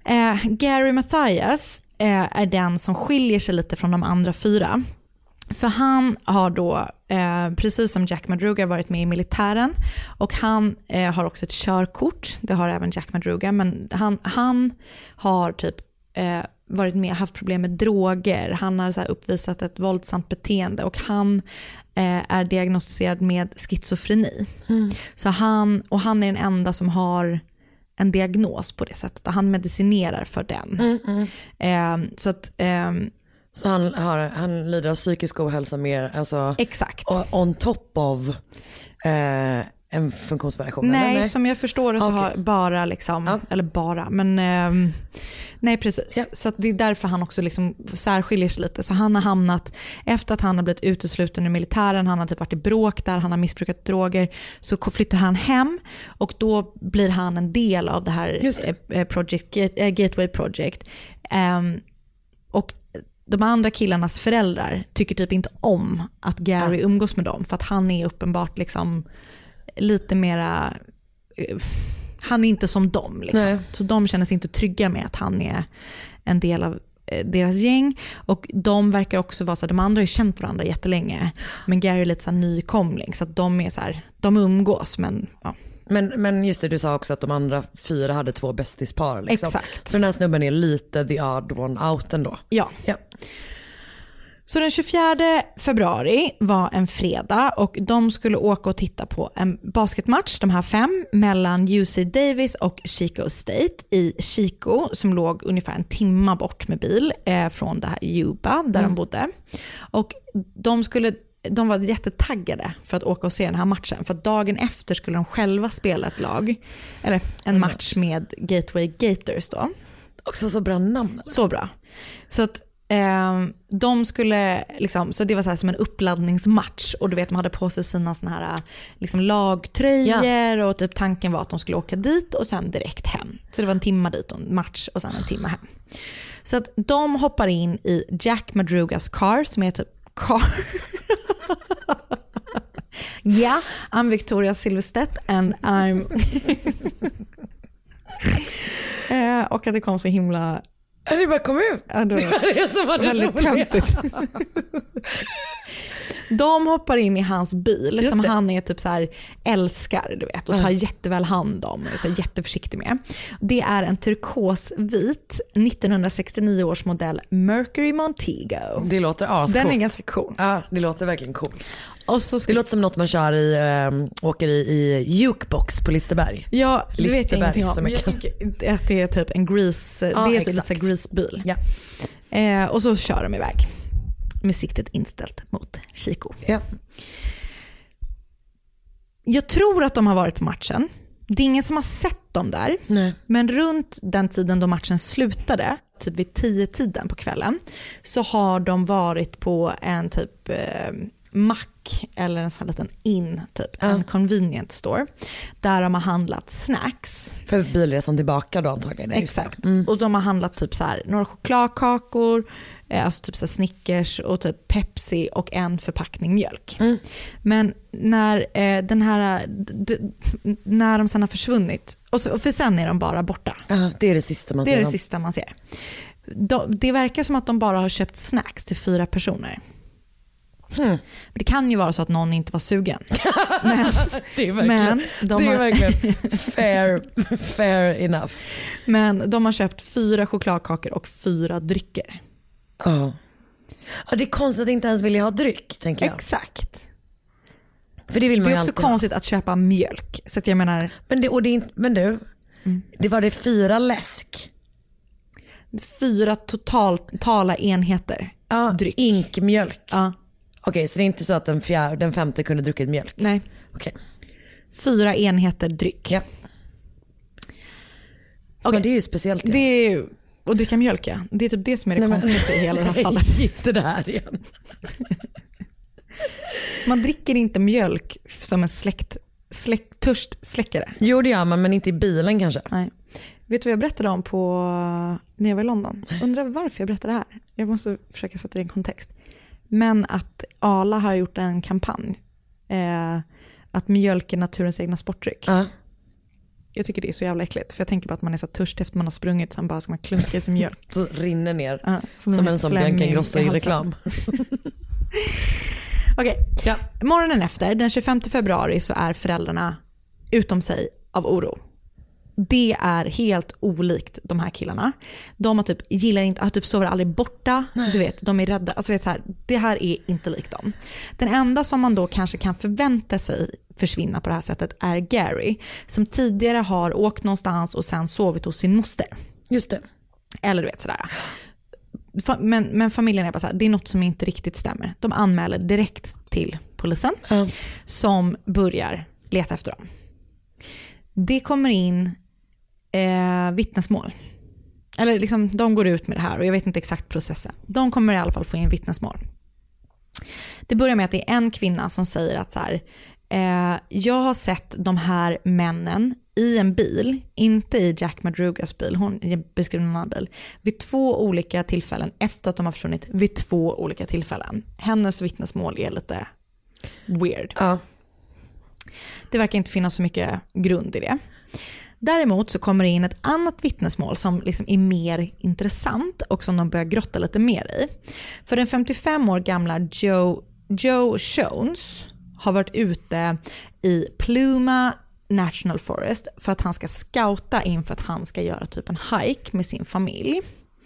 S2: Eh, Gary Mathias eh, är den som skiljer sig lite från de andra fyra. För han har då, eh, precis som Jack Madruga, varit med i militären. Och han eh, har också ett körkort. Det har även Jack Madruga. Men han, han har typ eh, varit med, haft problem med droger. Han har så här uppvisat ett våldsamt beteende. Och han eh, är diagnostiserad med schizofreni. Mm. Så han, och han är den enda som har en diagnos på det sättet. Och han medicinerar för den. Mm, mm. Eh, så att... Eh,
S3: Så han, har, han lider av psykisk ohälsa mer, alltså
S2: exakt.
S3: On top of eh, en funktionsvariation?
S2: Nej,
S3: nej,
S2: som jag förstår det så
S3: okay.
S2: har bara liksom, ja. eller bara, men eh, nej precis. Ja. Så att det är därför han också liksom särskiljer sig lite. Så han har hamnat, efter att han har blivit utesluten ur militären, han har typ varit i bråk där, han har missbrukat droger, så flyttar han hem och då blir han en del av det här det. Project, Gateway Project. Um, och de andra killarnas föräldrar tycker typ inte om att Gary ja. umgås med dem, för att han är uppenbart liksom lite mera, han är inte som dem liksom. Så de känner sig inte trygga med att han är en del av deras gäng, och de verkar också vara så, de andra har ju känt varandra jättelänge, men Gary är lite så här nykomling, så att de är så här, de umgås, men ja.
S3: Men, men just det, du sa också att de andra fyra hade två bästispar. Liksom.
S2: Exakt.
S3: Så den här snubben är lite the odd one out ändå.
S2: Ja. ja. Så den tjugofjärde februari var en fredag och de skulle åka och titta på en basketmatch, de här fem, mellan U C Davis och Chico State i Chico, som låg ungefär en timma bort med bil eh, från det här Yuba där mm. de bodde. Och de skulle... De var jättetaggade för att åka och se den här matchen. För att dagen efter skulle de själva spela ett lag. Eller en match med Gateway Gators då.
S3: Också så bra namn.
S2: Så bra. Så att eh, de skulle liksom, så det var så här som en uppladdningsmatch. Och du vet, de hade på sig sina såna här liksom lagtröjor. Ja. Och typ tanken var att de skulle åka dit och sen direkt hem. Så det var en timma dit och en match och sen en timma hem. Så att de hoppar in i Jack Madrugas car, som är typ car. Yeah, I'm Victoria Silvstedt and I'm eh, och att det kom så himla,
S3: det bara kom ut.
S2: Ja, det
S3: var det som var
S2: väldigt töntigt. De hoppar in i hans bil som han är typ så här älskar, du vet, och tar jätteväl hand om och är så här jätteförsiktig med. Det är en turkosvit nittonhundrasextionio års modell Mercury Montego.
S3: Det låter ascoolt.
S2: Den är ganska cool.
S3: Ja, det låter verkligen cool.
S2: Och så ska...
S3: Det låter som något man kör i, ähm, åker i, i jukebox på Listerberg.
S2: Ja, det vet jag ingenting om.
S3: Som
S2: jag tänker att det är typ en grease,
S3: ja,
S2: det är typ lite greasebil.
S3: Ja.
S2: Eh, och så kör de iväg med siktet inställt mot Chico.
S3: Ja.
S2: Jag tror att de har varit på matchen. Det är ingen som har sett dem där.
S3: Nej.
S2: Men runt den tiden då matchen slutade, typ vid tio tiden på kvällen, så har de varit på en typ eh, mack eller en sån här liten inn, typ ja. en convenient store, där de har handlat snacks.
S3: För bilresan tillbaka då antagligen.
S2: Exakt. Mm. Och de har handlat typ så här några chokladkakor, alltså typ så Snickers och typ Pepsi och en förpackning mjölk. Mm. Men när eh, den här d- d- när de sen har försvunnit, och, så, och för sen är de bara borta.
S3: Uh, det är det sista man
S2: det
S3: ser.
S2: Det är
S3: dem.
S2: det sista man ser. De, det verkar som att de bara har köpt snacks till fyra personer. Hmm. Det kan ju vara så att någon inte var sugen. Men,
S3: det är verkligen,
S2: men de
S3: det är
S2: har,
S3: verkligen fair, fair enough.
S2: Men de har köpt fyra chokladkakor och fyra drycker.
S3: Oh. Ja, det är konstigt att inte ens vilja ha dryck, tänker jag.
S2: Exakt.
S3: För det vill man
S2: det är också konstigt ha. Att köpa mjölk. Så att jag menar...
S3: Men, det, och det är inte, men du, mm. det var det fyra läsk.
S2: Fyra totala enheter
S3: ja,
S2: dryck.
S3: Inkmjölk.
S2: Ja.
S3: Okej, så det är inte så att den, fjär, den femte kunde druckit mjölk?
S2: Nej.
S3: Okej.
S2: Fyra enheter dryck.
S3: Ja. Okay. Men det är ju speciellt. Ja.
S2: Det är ju, och dricka mjölk, ja. Det är typ det som är det konstigaste i hela det här fallet.
S3: Inte det här igen.
S2: Man dricker inte mjölk som en släkt, släkt, törstsläckare.
S3: Jo, det gör man, men inte i bilen kanske.
S2: Nej. Vet du vad jag berättade om på, när jag var i London? Undrar varför jag berättade det här. Jag måste försöka sätta det i en kontext. Men att Arla har gjort en kampanj. Eh, att mjölk är naturens egna sportdryck.
S3: Uh.
S2: jag tycker det är så jävla äckligt. För jag tänker på att man är så törstig efter man har sprungit. Sen bara ska man klunka i sin mjölk.
S3: Så rinner ner.
S2: Ja,
S3: som, som en sån Bianca Ingrosso i reklam.
S2: Okej, okay. Ja. Morgonen efter, den tjugofemte februari, så är föräldrarna utom sig av oro. Det är helt olikt de här killarna. De har typ, gillar inte, har typ sover aldrig borta. Nej. Du vet, de är rädda. Alltså vet så här, det här är inte likt dem. Den enda som man då kanske kan förvänta sig försvinna på det här sättet är Gary. Som tidigare har åkt någonstans och sen sovit hos sin moster.
S3: Just det.
S2: Eller du vet sådär. Men, men familjen är bara så här, det är något som inte riktigt stämmer. De anmäler direkt till polisen. Mm. Som börjar leta efter dem. Det kommer in eh, vittnesmål. Eller liksom, de går ut med det här och jag vet inte exakt processen. De kommer i alla fall få in vittnesmål. Det börjar med att det är en kvinna som säger att så här, eh, jag har sett de här männen i en bil, inte i Jack Madrugas bil, hon beskriver en annan bil, vid två olika tillfällen efter att de har försvunnit, vid två olika tillfällen. Hennes vittnesmål är lite weird.
S3: Ja.
S2: Det verkar inte finnas så mycket grund i det. Däremot så kommer det in ett annat vittnesmål som liksom är mer intressant och som de börjar grotta lite mer i. För den femtiofem år gamla Joe, Joe Jones har varit ute i Pluma National Forest för att han ska scouta inför att han ska göra typ en hike med sin familj.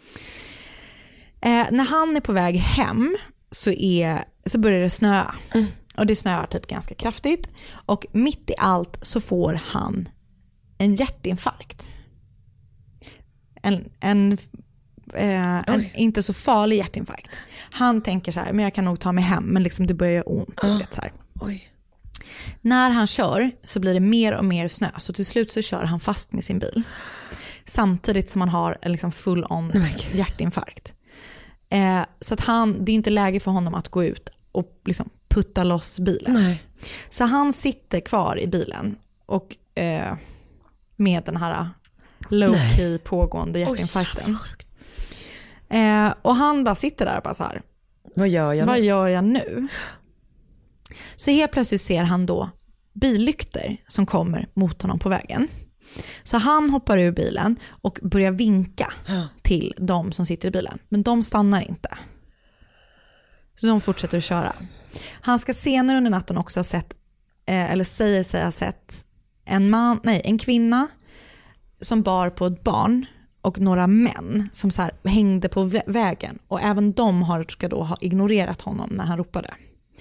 S2: Eh, när han är på väg hem så, är, så börjar det snöa. Mm. Och det snöar typ ganska kraftigt. Och mitt i allt så får han en hjärtinfarkt. En, en, eh, en inte så farlig hjärtinfarkt. Han tänker så här, men jag kan nog ta mig hem. Men liksom det börjar göra ont. Uh. Vet, så här.
S3: Oj.
S2: När han kör så blir det mer och mer snö. Så till slut så kör han fast med sin bil. Samtidigt som han har en liksom full on oh hjärtinfarkt. Eh, så att han, det är inte läge för honom att gå ut och liksom putta loss bilen. Nej. Så han sitter kvar i bilen och eh, med den här low-key Nej. pågående hjärtinfarkten. Oj, eh, och han bara sitter där och bara så här.
S3: Vad gör jag nu?
S2: Vad gör jag nu? Så helt plötsligt ser han då billyktor som kommer mot honom på vägen. Så han hoppar ur bilen och börjar vinka ja. till de som sitter i bilen. Men de stannar inte. Så de fortsätter att köra. Han ska senare under natten också ha sett, eh, eller säger sig ha sett en man, nej, en kvinna som bar på ett barn och några män som så här hängde på vä- vägen. Och även de har, ska då ha ignorerat honom när han ropade.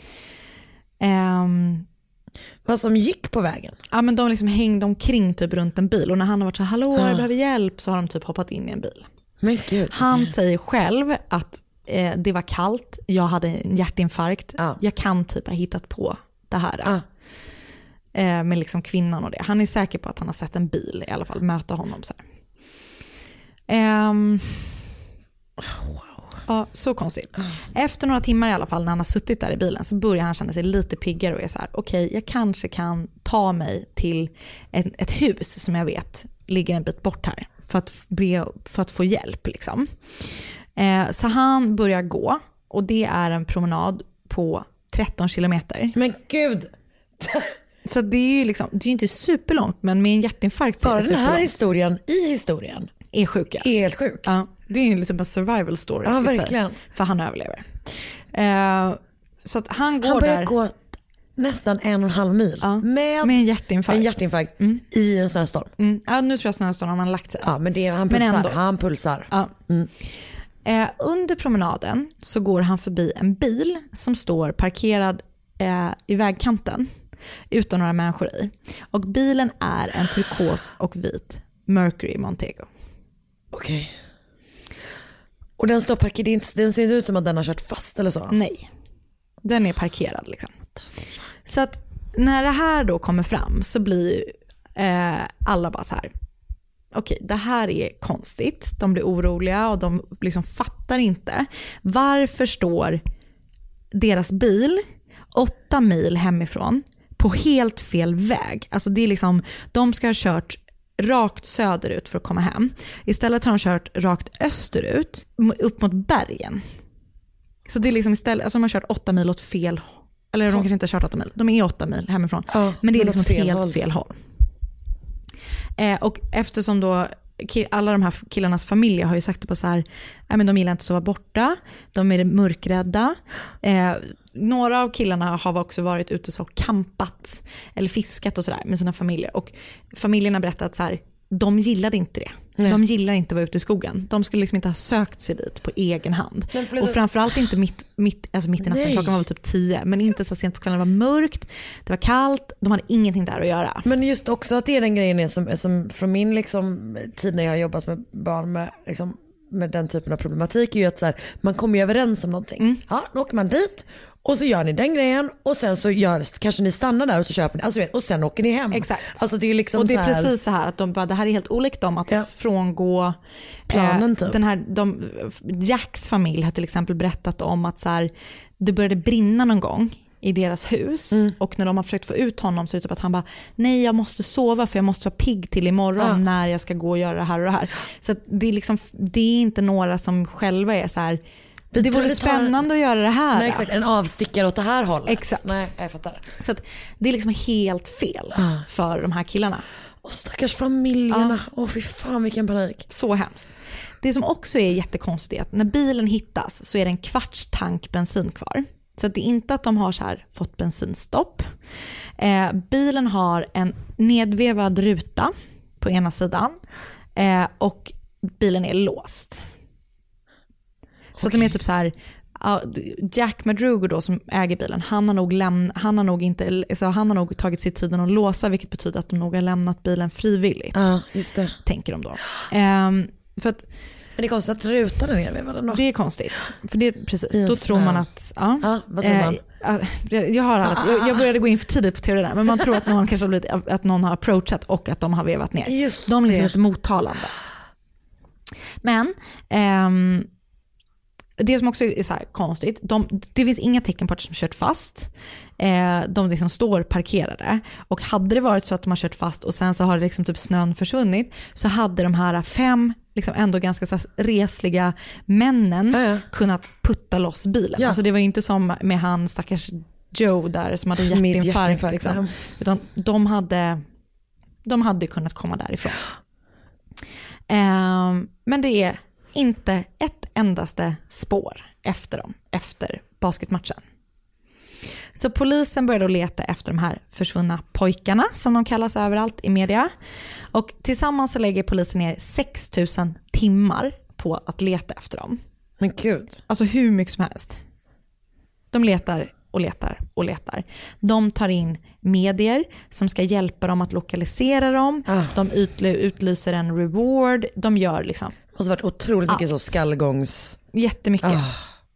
S2: Um,
S3: Vad som gick på vägen?
S2: Ja, men de liksom hängde omkring typ runt en bil. Och när han har varit så här, hallå, jag behöver hjälp, så har de typ hoppat in i en bil.
S3: Men Gud.
S2: Han säger själv att eh, det var kallt, jag hade en hjärtinfarkt. Ja. Jag kan typ ha hittat på det här. Ja. Eh, med liksom kvinnan och det. Han är säker på att han har sett en bil i alla fall möta honom så här. Um, wow. Ja, så konstigt. Efter några timmar i alla fall när han har suttit där i bilen så börjar han känna sig lite piggare och är så här, okej, okay, jag kanske kan ta mig till ett, ett hus som jag vet ligger en bit bort här för att, be, för att få hjälp liksom. Eh, så han börjar gå och det är en promenad på tretton kilometer.
S3: Men gud!
S2: Så det är ju liksom, det är inte superlångt, men med en hjärtinfarkt så är det superlångt.
S3: Bara den här historien i historien
S2: är sjuka.
S3: Är helt sjuk.
S2: Ja, det är liksom en survival story.
S3: Ja, verkligen.
S2: För han överlever. Eh, så att han går
S3: han börjar
S2: där.
S3: gå nästan en och en halv mil
S2: ja,
S3: med,
S2: med en hjärtinfarkt,
S3: en hjärtinfarkt mm. i en snöstorm.
S2: Mm. Ja, nu tror jag snöstormen har lagt sig.
S3: Ja, men det, han pulsar. Men han pulsar.
S2: Ja. Mm. Eh, under promenaden så går han förbi en bil som står parkerad eh, i vägkanten utan några människor i. Och bilen är en turkos och vit Mercury Montego.
S3: Okej. Okay. Och den står parkerad, den ser ut som att den har kört fast eller så?
S2: Nej, den är parkerad liksom. Så att när det här då kommer fram så blir eh, alla bara så här, okej, okay, det här är konstigt. De blir oroliga och de liksom fattar inte. Varför står deras bil åtta mil hemifrån på helt fel väg? Alltså det är liksom, de ska ha kört rakt söderut för att komma hem. Istället har de kört rakt österut upp mot bergen. Så det är liksom istället, alltså de har kört åtta mil åt fel, eller de kanske inte har kört åtta mil. De är åtta mil hemifrån. Ja, men det är liksom fel helt håll. fel håll. Eh, och eftersom då alla de här killarnas familjer har ju sagt det på så här, nej men de gillar inte att sova borta, de är mörkrädda. Eh, några av killarna har också varit ute och så campat eller fiskat och sådär med sina familjer. Och familjerna berättat att så här, de gillade inte det. Nej. De gillar inte att vara ute i skogen. De skulle liksom inte ha sökt sig dit på egen hand. Plötsligt... Och framförallt inte mitt, mitt, alltså mitt i natten, klockan var väl typ tio. Men inte så sent på kvällen, det var mörkt, det var kallt, de hade ingenting där att göra.
S3: Men just också att det är den grejen är som, som från min liksom, tid när jag har jobbat med barn med, liksom, med den typen av problematik är ju att så här, man kommer ju överens om någonting. Mm. Ja, då åker man dit. Och så gör ni den grejen och sen så gör, kanske ni stannar där och så köper ni, alltså, och sen åker ni hem.
S2: Exakt.
S3: Alltså, det är liksom
S2: och det är
S3: så här...
S2: precis så här att de bara, det här är helt olikt dem att ja. frångå
S3: planen
S2: eh,
S3: typ.
S2: Den här, de, Jacks familj har till exempel berättat om att så här, det började brinna någon gång i deras hus mm. och när de har försökt få ut honom så är det typ att han bara, nej jag måste sova för jag måste vara pigg till imorgon ja. när jag ska gå och göra det här och det här. Så att det är liksom, det är inte några som själva är så här. Det vore spännande att göra det här.
S3: Nej, exakt, en avstickare åt det här hållet.
S2: Exakt.
S3: Nej, jag fattar.
S2: Så att det är liksom helt fel uh. för de här killarna.
S3: Och stackars familjerna. Åh uh. oh, fy fan vilken panik.
S2: Så hemskt. Det som också är jättekonstigt är att när bilen hittas så är det en kvarts tank bensin kvar. Så att det är inte att de har så här fått bensinstopp. Eh, bilen har en nedvevad ruta på ena sidan eh, och bilen är låst. Så okay. att de är typ så här, Jack Madruga då som äger bilen, han har nog lämn, han har nog inte alltså han har nog tagit sig tiden att låsa, vilket betyder att de nog har lämnat bilen frivilligt.
S3: Ja, just det.
S2: Tänker de då. Um, för att
S3: men det är konstigt att rutan är nervevad.
S2: Det är konstigt. För det precis yes, då tror man att ja,
S3: ja vad tror man?
S2: Eh, jag har alla, jag, jag började gå in för tidigt på teorin där, men man tror att någon kanske har blivit, att någon har approachat och att de har vevat ner.
S3: Just
S2: de är liksom
S3: det.
S2: lite mottalande. Men ehm det som också är så här konstigt, de, det finns inga tecken på att de har kört fast. Eh, de liksom står parkerade. Och hade det varit så att de har kört fast och sen så har liksom typ snön försvunnit, så hade de här fem liksom ändå ganska så resliga männen ja, ja. kunnat putta loss bilen. Ja. Alltså det var ju inte som med han stackars Joe där som hade hjärtinfarkt. hjärtinfarkt liksom. Utan de hade, de hade kunnat komma därifrån. Eh, men det är inte ett endaste spår efter dem, efter basketmatchen. Så polisen började leta efter de här försvunna pojkarna som de kallas överallt i media. Och tillsammans så lägger polisen ner sex tusen timmar på att leta efter dem.
S3: Men gud.
S2: Alltså hur mycket som helst. De letar och letar och letar. De tar in medier som ska hjälpa dem att lokalisera dem. Ah. De utlyser en reward. De gör liksom
S3: det har varit otroligt mycket ja. så skallgångs...
S2: Jättemycket. Ah.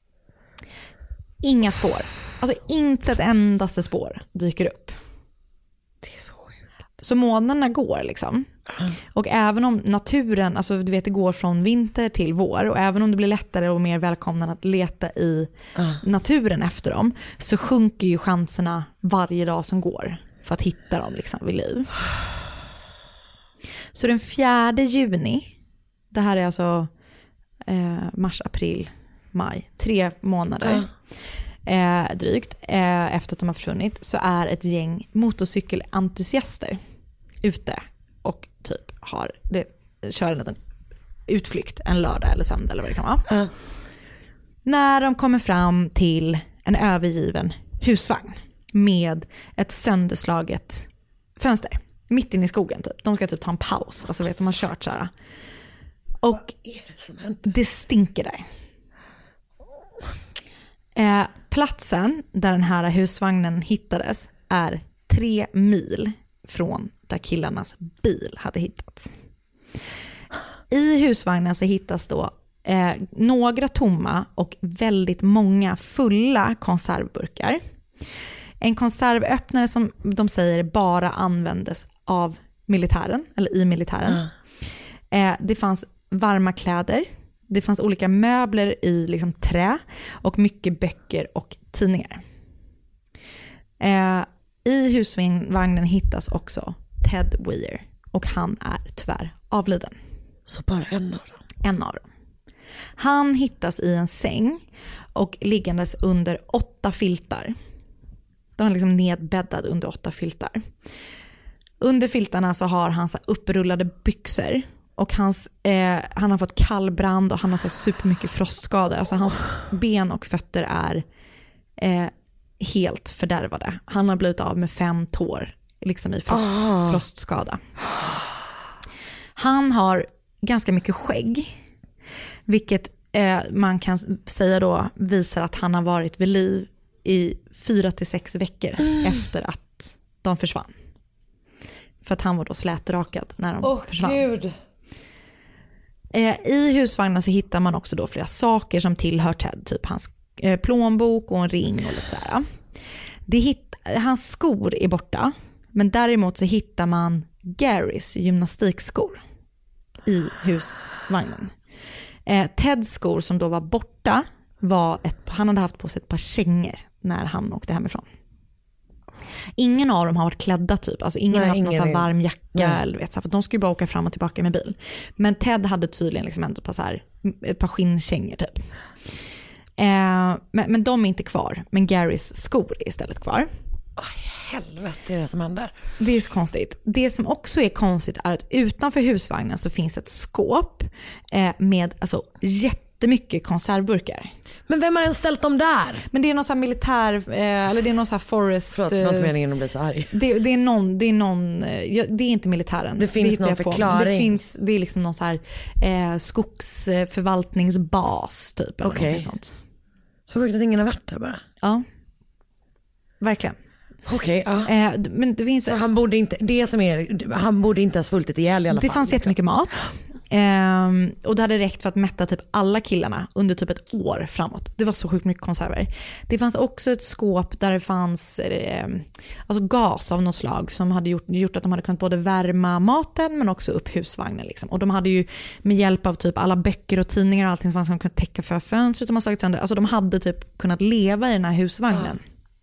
S2: Inga spår. Alltså inte ett endaste spår dyker upp.
S3: Det är så sjukt.
S2: Så månaderna går liksom. Ah. Och även om naturen, alltså du vet det går från vinter till vår, och även om det blir lättare och mer välkomnande att leta i ah. naturen efter dem, så sjunker ju chanserna varje dag som går för att hitta dem liksom vid liv. Så den fjärde juni, det här är alltså eh, mars, april, maj. Tre månader eh, drygt eh, efter att de har försvunnit, så är ett gäng motorcykelentusiaster ute och typ har det, kör en liten utflykt en lördag eller söndag eller vad det kan vara. Uh. När de kommer fram till en övergiven husvagn med ett sönderslaget fönster mitt inne i skogen typ. De ska typ ta en paus. Alltså vet de har kört så här. Och det, det stinker där. Eh, platsen där den här husvagnen hittades är tre mil från där killarnas bil hade hittats. I husvagnen så hittas då eh, några tomma och väldigt många fulla konservburkar. En konservöppnare som de säger bara användes av militären, eller i militären. Uh. Eh, det fanns varma kläder, det fanns olika möbler i liksom trä och mycket böcker och tidningar. Eh, I husvagnen hittas också Ted Weir och han är tyvärr avliden.
S3: Så bara en av dem?
S2: En av dem. Han hittas i en säng och liggandes under åtta filtar. De var liksom nedbäddad under åtta filtar. Under filtarna så har han så upprullade byxor. Och hans, eh, han har fått kallbrand och han har så supermycket frostskador. Alltså hans ben och fötter är eh, helt fördärvade. Han har blivit av med fem tår liksom i frost, oh. frostskada. Han har ganska mycket skägg. Vilket eh, man kan säga då visar att han har varit vid liv i fyra till sex veckor mm. efter att de försvann. För att han var då slätrakad när de oh, försvann. Gud. I husvagnen så hittar man också då flera saker som tillhör Ted. Typ hans plånbok och en ring och lite så här. Det hitt, hans skor är borta. Men däremot så hittar man Garys gymnastikskor i husvagnen. Teds skor som då var borta var ett, han hade haft på sig ett par kängor när han åkte hemifrån. Ingen av dem har varit klädda typ. Alltså ingen Nej, har haft någon så här varm jacka eller vet, så här, för de skulle bara åka fram och tillbaka med bil. Men Ted hade tydligen liksom ändå på så här, ett par skinnkängor typ. Eh, men, men de är inte kvar. Men Garys skor är istället kvar.
S3: Åh, helvete är det som händer.
S2: Det är så konstigt. Det som också är konstigt är att utanför husvagnen så finns ett skåp eh, med alltså jättemycket konservburkar.
S3: Men vem har ens ställt dem där?
S2: Men det är någon så här militär eh, eller det är någon så här forest.
S3: Förlåt, det var inte meningen att bli så arg.
S2: Det, det är någon det är någon eh, det är inte militären.
S3: Det finns
S2: det
S3: någon förklaring.
S2: Det finns det är liksom någon så här eh, skogsförvaltningsbas typ eller
S3: okay.
S2: något sånt.
S3: Så sjukt att ingen har varit där bara.
S2: Ja. Verkligen.
S3: Okej, okay, ja.
S2: Eh, men det finns
S3: så han borde inte det som är han borde inte ha svultit ihjäl i alla
S2: det
S3: fall.
S2: Det fanns jättemycket mat. Um, och det hade räckt för att mätta typ alla killarna under typ ett år framåt. Det var så sjukt mycket konserver. Det fanns också ett skåp där det fanns eh, alltså gas av något slag som hade gjort, gjort att de hade kunnat både värma maten men också upp husvagnen liksom. Och de hade ju med hjälp av typ alla böcker och tidningar och allting som man kunde täcka för fönstret och man slagit sönder. Alltså de hade typ kunnat leva i den här husvagnen.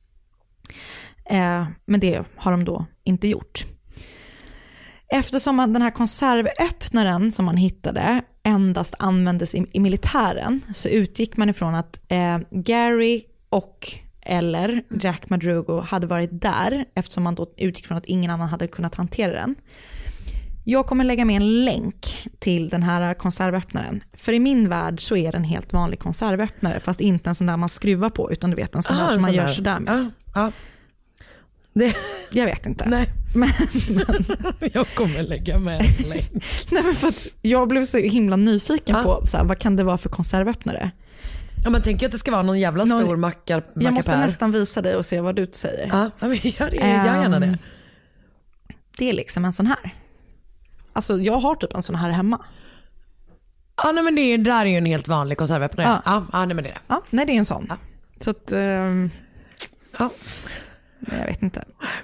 S2: Mm. Eh, men det har de då inte gjort. Eftersom den här konservöppnaren som man hittade endast användes i, i militären så utgick man ifrån att eh, Gary och eller Jack Madruga hade varit där eftersom man då utgick från att ingen annan hade kunnat hantera den. Jag kommer lägga med en länk till den här konservöppnaren. För i min värld så är det en helt vanlig konservöppnare fast inte en sån där man skruvar på utan du vet en sån där ah, som man gör sådär med.
S3: Ja, ja. Det...
S2: Jag vet inte.
S3: Nej.
S2: Men, men...
S3: jag kommer lägga med en länk.
S2: Nej, men för att jag blev så himla nyfiken ja. på så här, vad kan det vara för konservöppnare?
S3: Ja, man tänker att det ska vara någon jävla någon... stor mackar, mackapär.
S2: Jag måste nästan visa dig och se vad du säger.
S3: Ja, men gör det. Jag gärna det.
S2: Det är liksom en sån här. Alltså jag har typ en sån här hemma.
S3: Ja, nej, men det, är, det där är ju en helt vanlig konservöppnare. Ja, ja, ja nej, men det är det.
S2: Ja, nej, det är en sån.
S3: Ja.
S2: Så att... Um...
S3: Ja.
S2: Jag vet inte.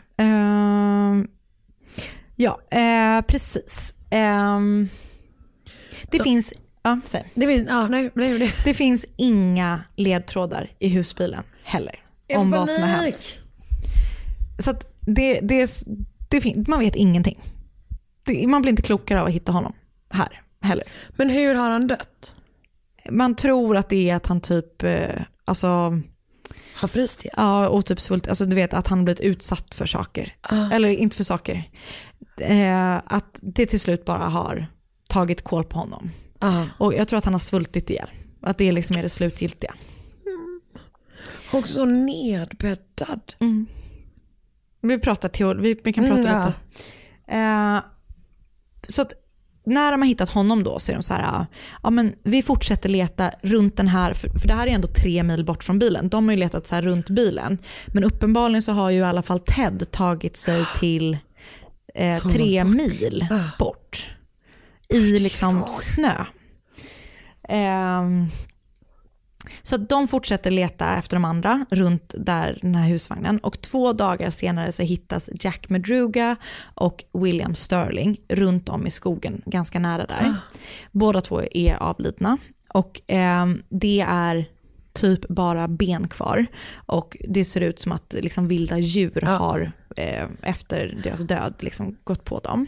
S2: Uh, ja, uh, precis. Um, det Så. finns... Ja, säg.
S3: Det finns, ja, nej, nej, nej.
S2: Det finns inga ledtrådar i husbilen heller. Om vad som har hänt. Så att det, det, det fin- man vet ingenting. Det, man blir inte klokare av att hitta honom här heller.
S3: Men hur har han dött?
S2: Man tror att det är att han typ... Uh, alltså...
S3: Har fryst igen?
S2: Ja, och typ svult. Alltså du vet att han blivit utsatt för saker. Ah. Eller inte för saker. Eh, att det till slut bara har tagit koll på honom. Ah. Och jag tror att han har svultit ihjäl. Att det liksom är det slutgiltiga.
S3: Mm. Och så nedbäddad. Mm.
S2: Vi pratar teori. Vi, vi kan prata mm, lite. Ja. Eh, så att när de har hittat honom då så är de så här, ja men vi fortsätter leta runt den här, för, för det här är ändå tre mil bort från bilen. De har ju letat så här runt bilen. Men uppenbarligen så har ju i alla fall Ted tagit sig till eh, tre bort. mil bort. I liksom snö. Eh, så att de fortsätter leta efter de andra runt där den här husvagnen. Och två dagar senare så hittas Jack Madruga och William Sterling runt om i skogen ganska nära där. Ah. Båda två är avlidna. Och eh, det är typ bara ben kvar. Och det ser ut som att liksom vilda djur ah. har eh, efter deras död liksom gått på dem.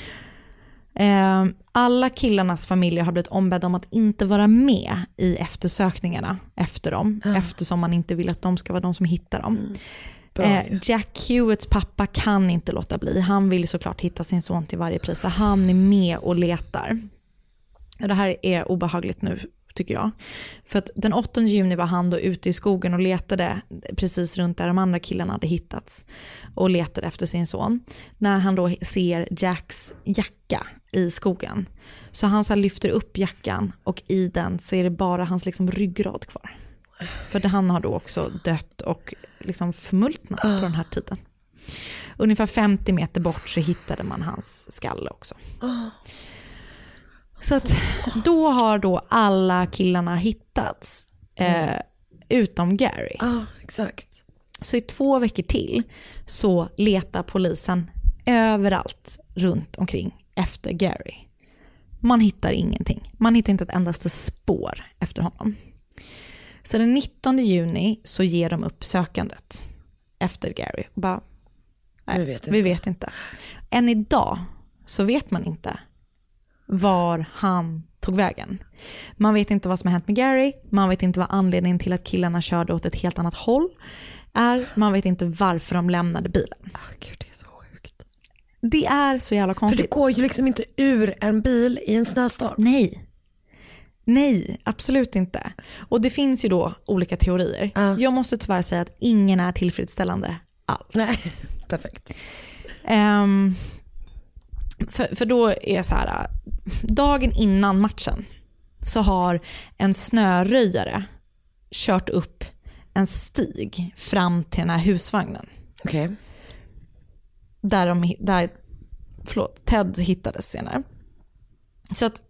S2: Eh, alla killarnas familjer har blivit ombedda om att inte vara med i eftersökningarna efter dem, mm. eftersom man inte vill att de ska vara de som hittar dem. Mm. Eh, Jack Hewetts pappa kan inte låta bli. Han vill såklart hitta sin son till varje pris. Så han är med och letar. Och det här är obehagligt nu, tycker jag. För att den åttonde juni var han då ute i skogen och letade precis runt där de andra killarna hade hittats. Och letade efter sin son. När han då ser Jacks jacka i skogen. Så han så här lyfter upp jackan och i den så är det bara hans liksom ryggrad kvar. För han har då också dött och liksom förmultnat uh. på den här tiden. Ungefär femtio meter bort så hittade man hans skalle också. Uh. Så att då har då alla killarna hittats eh, utom Gary.
S3: Ja, uh, exakt.
S2: Så i två veckor till så letar polisen överallt runt omkring efter Gary. Man hittar ingenting. Man hittar inte ett endaste spår efter honom. Så den nittonde juni så ger de upp sökandet efter Gary. Bara, nej, vi, vet inte. vi vet inte. Än idag så vet man inte var han tog vägen. Man vet inte vad som har hänt med Gary. Man vet inte vad anledningen till att killarna körde åt ett helt annat håll är. Man vet inte varför de lämnade bilen.
S3: Oh, Gud, det är så sjukt.
S2: Det är så jävla konstigt.
S3: För det går ju liksom inte ur en bil i en snöstorm.
S2: Nej. Nej, absolut inte. Och det finns ju då olika teorier. Uh. Jag måste tyvärr säga att ingen är tillfredsställande alls.
S3: Nej, perfekt.
S2: Um, för, för då är så här, dagen innan matchen så har en snöröjare kört upp en stig fram till den här husvagnen.
S3: Okej. Okay.
S2: Där, de, där förlåt, Ted hittades senare. Så att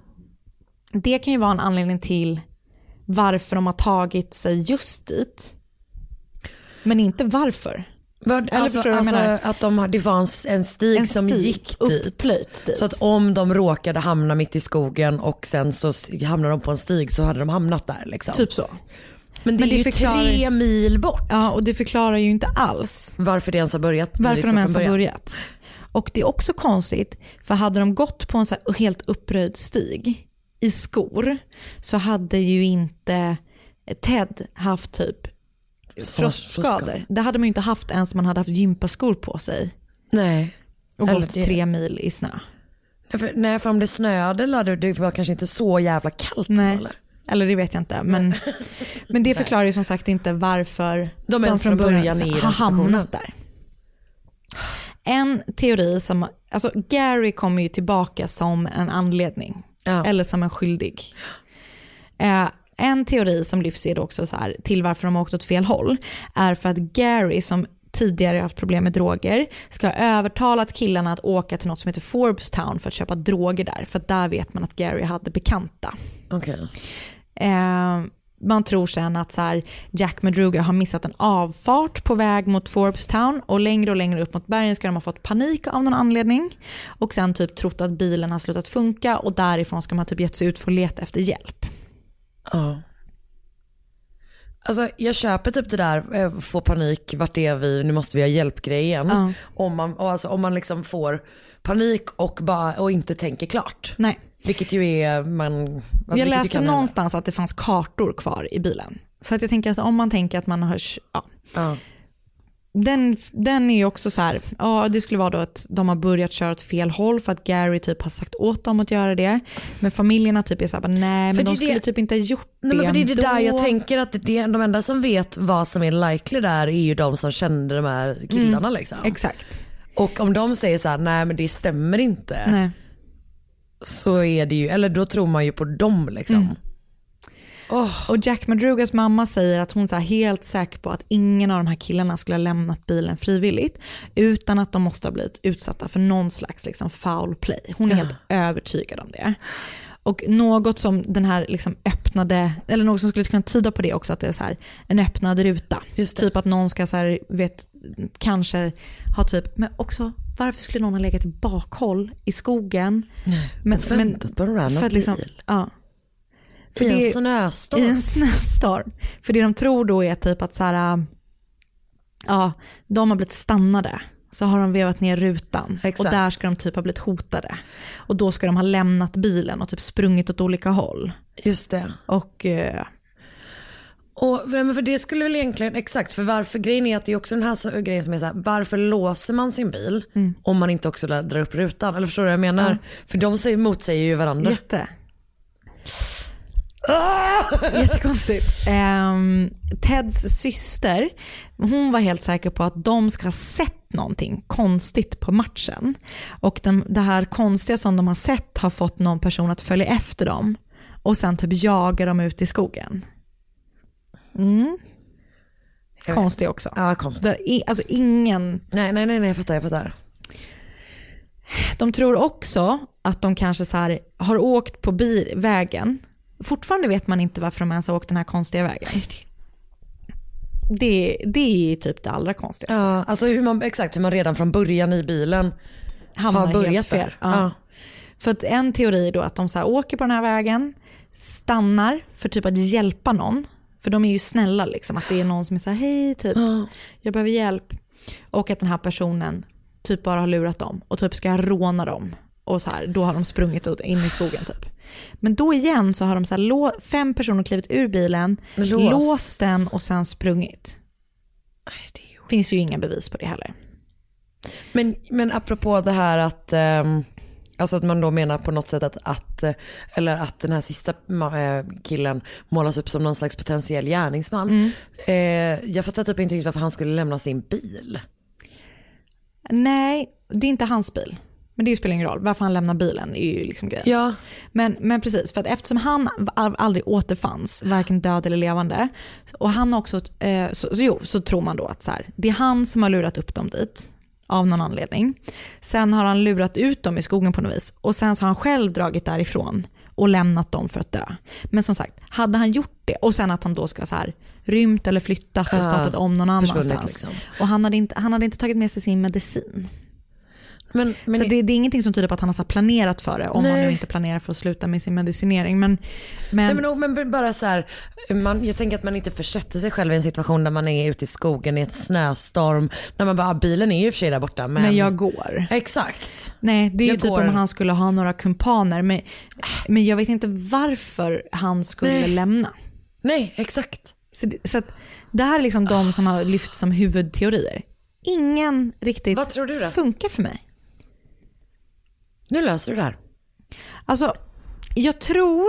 S2: det kan ju vara en anledning till varför de har tagit sig just dit. Men inte varför.
S3: Vad, alltså, alltså att de, det var en stig, en som stig gick dit. dit. Så att om de råkade hamna mitt i skogen och sen så hamnade de på en stig så hade de hamnat där. Liksom.
S2: Typ så.
S3: Men det Men är det ju förklarar... tre mil bort.
S2: Ja, och det förklarar ju inte alls
S3: varför det ens har börjat.
S2: Varför de ens har börjat. Och det är också konstigt, för hade de gått på en så här helt uppröjd stig i skor så hade ju inte Ted haft typ frostskador. Det hade man ju inte haft ens om man hade haft gympaskor på sig.
S3: Nej.
S2: Och eller gått det... tre mil i snö.
S3: Nej för, nej, för om det snöade eller det var kanske inte så jävla kallt.
S2: Nej.
S3: Eller?
S2: Eller det vet jag inte. Men, men det förklarar ju som sagt inte varför de, de från början har hamnat där. En teori som, alltså Gary kommer ju tillbaka som en anledning. Ja. Eller som en skyldig. Eh, en teori som lyfts är också så här, till varför de har åkt åt fel håll är för att Gary, som tidigare haft problem med droger, ska ha övertalat killarna att åka till något som heter Forbestown för att köpa droger där. För där vet man att Gary hade bekanta.
S3: Okej. Okay.
S2: Eh, man tror sen att så här, Jack Madruga har missat en avfart på väg mot Forbestown och längre och längre upp mot bergen ska de ha fått panik av någon anledning och sen typ trott att bilen har slutat funka och därifrån ska man typ gett sig ut för att leta efter hjälp.
S3: Ja. Alltså jag köper typ det där, få panik, vart är vi, nu måste vi ha hjälpgrejen. Ja. Om man, alltså, om man liksom får panik och, bara, och inte tänker klart.
S2: Nej.
S3: Vilket ju är man, alltså
S2: jag läste någonstans hända. Att det fanns kartor kvar i bilen. Så att jag tänker att om man tänker att man har, ja. Ja. Den, den är ju också så här, ja det skulle vara då att de har börjat köra åt fel håll för att Gary typ har sagt åt dem att göra det. Men familjerna typ är så här, nej men för de skulle det, typ inte ha gjort
S3: nej, det. Men för det är det där jag tänker att det, de enda som vet vad som är likely där är ju de som kände de här killarna mm, liksom.
S2: Exakt.
S3: Och om de säger så här, nej men det stämmer inte.
S2: Nej.
S3: Så är det ju, eller då tror man ju på dem liksom. Mm.
S2: Oh. Och Jack Madrugas mamma säger att hon är helt säker på att ingen av de här killarna skulle ha lämnat bilen frivilligt utan att de måste ha blivit utsatta för någon slags liksom foul play. Hon är ja. helt övertygad om det. Och något som den här liksom öppnade, eller något som skulle kunna tyda på det också, att det är så här en öppnad ruta. Typ att någon ska så här, vet, kanske ha typ, men också varför skulle någon ha legat i bakhåll i skogen?
S3: Nej, men, och väntat på en random bil.
S2: Liksom, ja.
S3: För I en det, snöstorm.
S2: I en snöstorm. För det de tror då är typ att så här, ja, de har blivit stannade. Så har de vevat ner rutan. Exakt. Och där ska de typ ha blivit hotade. Och då ska de ha lämnat bilen och typ sprungit åt olika håll.
S3: Just det.
S2: Och... Uh,
S3: Och men för det skulle väl egentligen, exakt, för varför grejen är att det är också den här så, grejen som är så här, varför låser man sin bil mm. om man inte också drar upp rutan? Eller förstår du vad jag menar? Ja. För de säger, motsäger ju varandra.
S2: Jätte. Ah! Jättekonstigt. Um, Teds syster, hon var helt säker på att de ska ha sett någonting konstigt på matchen. Och den, det här konstiga som de har sett har fått någon person att följa efter dem. Och sen typ jagar dem ut i skogen. Mm. Konstigt också.
S3: Ja, konstigt.
S2: Alltså ingen...
S3: Nej, nej, nej, nej, jag fattar, jag fattar.
S2: De tror också att de kanske så här har åkt på bil, vägen. Fortfarande vet man inte varför de ens har åkt den här konstiga vägen. Det, det är typ det allra konstigaste.
S3: Ja, alltså hur man, exakt hur man redan från början i bilen
S2: hamnar
S3: har börjat
S2: helt fel.
S3: där.
S2: Ja.
S3: Ja.
S2: För att en teori är då att de så här åker på den här vägen, stannar för typ att hjälpa någon. För de är ju snälla liksom, att det är någon som är så här, hej typ,
S3: Ja.
S2: jag behöver hjälp. Och att den här personen typ bara har lurat dem och typ ska råna dem. Och så här, då har de sprungit in i skogen typ. Men då igen så har de så här, lå- fem personer klivit ur bilen,
S3: Låst.
S2: låst den och sen sprungit. Det finns ju inga bevis på det heller.
S3: Men, men apropå det här att, um, alltså att man då menar på något sätt att, att, eller att den här sista uh, killen målas upp som någon slags potentiell gärningsman. Mm. Uh, jag fattar typ inte varför han skulle lämna sin bil.
S2: Nej, det är inte hans bil. Men det spelar ingen roll. Varför han lämnar bilen är ju liksom grejen.
S3: Ja.
S2: Men, men precis, för att eftersom han aldrig återfanns, varken död eller levande, och han också, eh, så, så, jo, så tror man då att så här, det är han som har lurat upp dem dit av någon anledning. Sen har han lurat ut dem i skogen på något vis. Och sen så har han själv dragit därifrån och lämnat dem för att dö. Men som sagt, hade han gjort det och sen att han då ska så här rymt eller flyttat och startat om någon annanstans. Liksom. Och han hade, inte, han hade inte tagit med sig sin medicin. Men, men så det, det är ingenting som tyder på att han har så planerat för det, om nej. Han nu inte planerar för att sluta med sin medicinering. Men, men...
S3: Nej, men, men bara så här, man, jag tänker att man inte försätter sig själv i en situation där man är ute i skogen i ett snöstorm, när man bara, bilen är ju för sig där borta. Men,
S2: men jag går.
S3: Exakt.
S2: Nej, det är
S3: jag
S2: ju typ
S3: går.
S2: Om han skulle ha några kumpaner, men, men jag vet inte varför han skulle nej. lämna.
S3: Nej, exakt.
S2: Så, så att det här är liksom de som har lyft som huvudteorier. Ingen riktigt
S3: vad tror du då?
S2: Funkar för mig.
S3: Nu löser du det här.
S2: Alltså, jag tror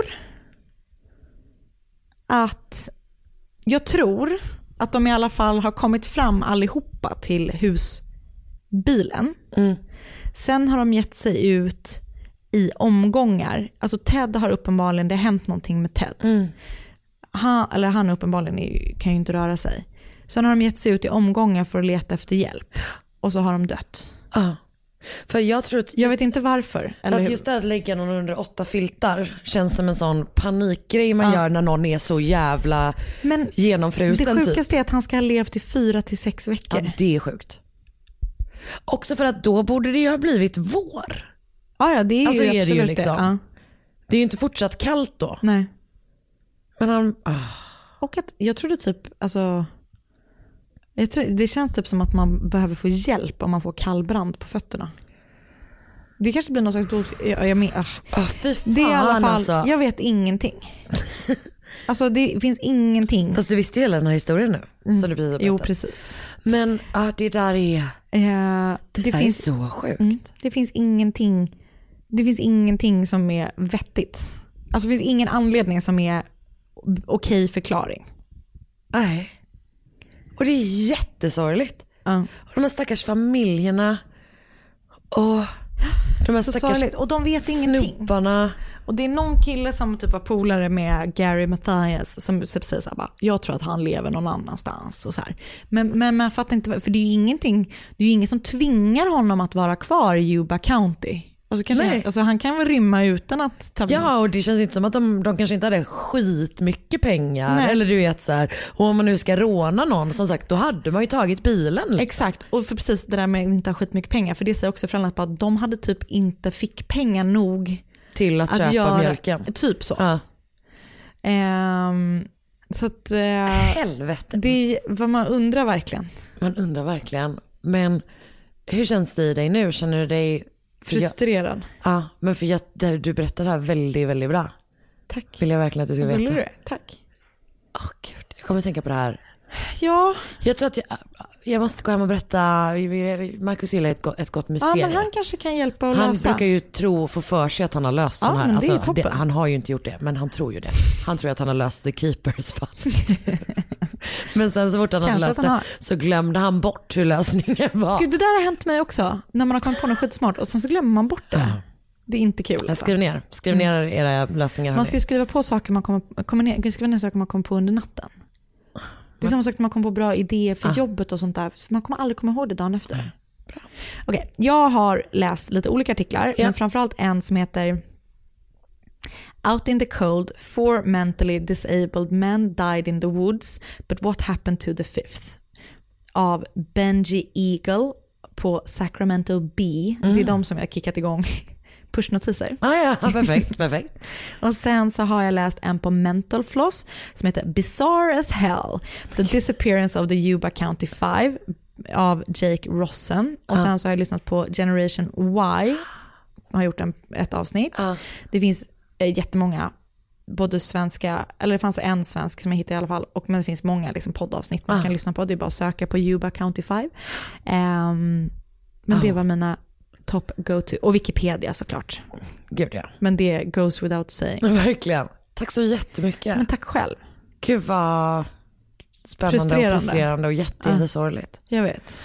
S2: att jag tror att de i alla fall har kommit fram allihopa till husbilen. Mm. Sen har de gett sig ut i omgångar. Alltså Ted har uppenbarligen, det har hänt någonting med Ted. Mm. Han, eller han uppenbarligen är, kan ju inte röra sig. Sen har de gett sig ut i omgångar för att leta efter hjälp. Och så har de dött.
S3: Ja. Uh. För jag tror att
S2: jag vet inte varför.
S3: Eller att just det att lägga någon under åtta filtar känns som en sån panikgrej man ja. gör när någon är så jävla men genomfrusen.
S2: Det sjukaste typ. är att han ska ha levt i fyra till sex veckor.
S3: Ja, det är sjukt. Också för att då borde det ju ha blivit vår.
S2: Ja, ja det är
S3: alltså
S2: ju
S3: är
S2: absolut
S3: det ju liksom.
S2: Det. Ja.
S3: Det är ju inte fortsatt kallt då.
S2: Nej.
S3: Men han... Ah.
S2: Och att jag trodde typ, alltså... Jag tror, det känns typ som att man behöver få hjälp om man får kallbrand på fötterna. Det kanske blir något slags blod... Jag, jag men, uh.
S3: oh, fy fan,
S2: det är i alla fall...
S3: Alltså.
S2: Jag vet ingenting. Alltså det finns ingenting.
S3: Fast du visste ju hela den här historien nu. Mm. Som du precis
S2: jo, precis.
S3: Men uh, det där är... Uh, det, det där finns, är så sjukt. Mm,
S2: det finns ingenting... Det finns ingenting som är vettigt. Alltså det finns ingen anledning som är okej förklaring.
S3: Nej. Och det är jättesorgligt. Uh. Och de här stackars familjerna... Och... De här stackars
S2: och de vet ingenting.
S3: Snubbarna.
S2: Och det är någon kille som typ var polare med Gary Mathias som typ säger så här bara, jag tror att han lever någon annanstans och så här. Men men man fattar inte, för det är ju ingenting, det är ju ingen som tvingar honom att vara kvar i Yuba County. Alltså, kanske han, alltså han kan väl rymma utan att ta...
S3: Ja, och det känns inte som att de, de kanske inte hade skitmycket pengar. Nej. Eller du vet så här, och om man nu ska råna någon, som sagt, då hade man ju tagit bilen. Liksom.
S2: Exakt, och för precis det där med att inte ha skitmycket pengar, för det säger också föräldrarna på att de hade typ inte fick pengar nog
S3: till att, att köpa göra, mjölken.
S2: Typ så.
S3: Ja.
S2: Um, så att... Uh,
S3: Helvete.
S2: Det är vad man undrar verkligen.
S3: Man undrar verkligen. Men hur känns det i dig nu? Känner du dig...
S2: frustrerad?
S3: Jag, ja, men för jag, du berättar det här väldigt, väldigt bra.
S2: Tack.
S3: Vill jag verkligen att du ska veta.
S2: Vill du det? Tack.
S3: Åh oh, gud, jag Jag kommer tänka på det här.
S2: Ja.
S3: Jag tror att jag, jag måste gå hem och berätta. Marcus gillar ett, ett gott mysterium.
S2: Ja, men han kanske kan hjälpa att
S3: han
S2: lösa.
S3: Han brukar ju tro och få för sig att han har löst
S2: ja,
S3: sån här.
S2: Men det är
S3: alltså,
S2: det,
S3: han har ju inte gjort det, men han tror ju det. Han tror att han har löst The Keepers fall. Men sen så fort han hade löst det så glömde han bort hur lösningen var.
S2: Gud, det där har hänt mig också. När man har kommit på något skitsmart och sen så glömmer man bort det. Ja. Det är inte kul.
S3: Jag skriv ner. Skriv ner mm. era lösningar.
S2: Man ska skriva på saker man kommer, kommer ner, skriva ner saker man kommer på under natten. Det är samma sak när man kommer på bra idéer för ah. jobbet och sånt där. Man kommer aldrig komma ihåg det dagen efter.
S3: Nej. Bra.
S2: Okej, okay, jag har läst lite olika artiklar. Ja. Men framförallt en som heter Out in the cold, four mentally disabled men died in the woods, but what happened to the fifth? Av Benji Eagle på Sacramento Bee. Mm. Det är de som jag har kickat igång pushnotiser.
S3: Ah, ja, perfekt, perfekt.
S2: Och sen så har jag läst en på Mental Floss som heter Bizarre as Hell, The Disappearance of the Yuba County Five av Jake Rossen. Och sen så har jag lyssnat på Generation Y och har gjort en, ett avsnitt. Uh. Det finns eh, jättemånga, både svenska, eller det fanns en svensk som jag hittade i alla fall, och men det finns många liksom, poddavsnitt man uh. kan lyssna på. Det är bara att söka på Yuba County Five. Um, men uh. det var mina top go-to. Och Wikipedia såklart.
S3: Gud ja.
S2: Men det goes without saying.
S3: Verkligen. Tack så jättemycket.
S2: Men tack själv.
S3: Gud vad spännande frustrerande. och frustrerande och jätte, jätte sorgligt.
S2: Jag vet.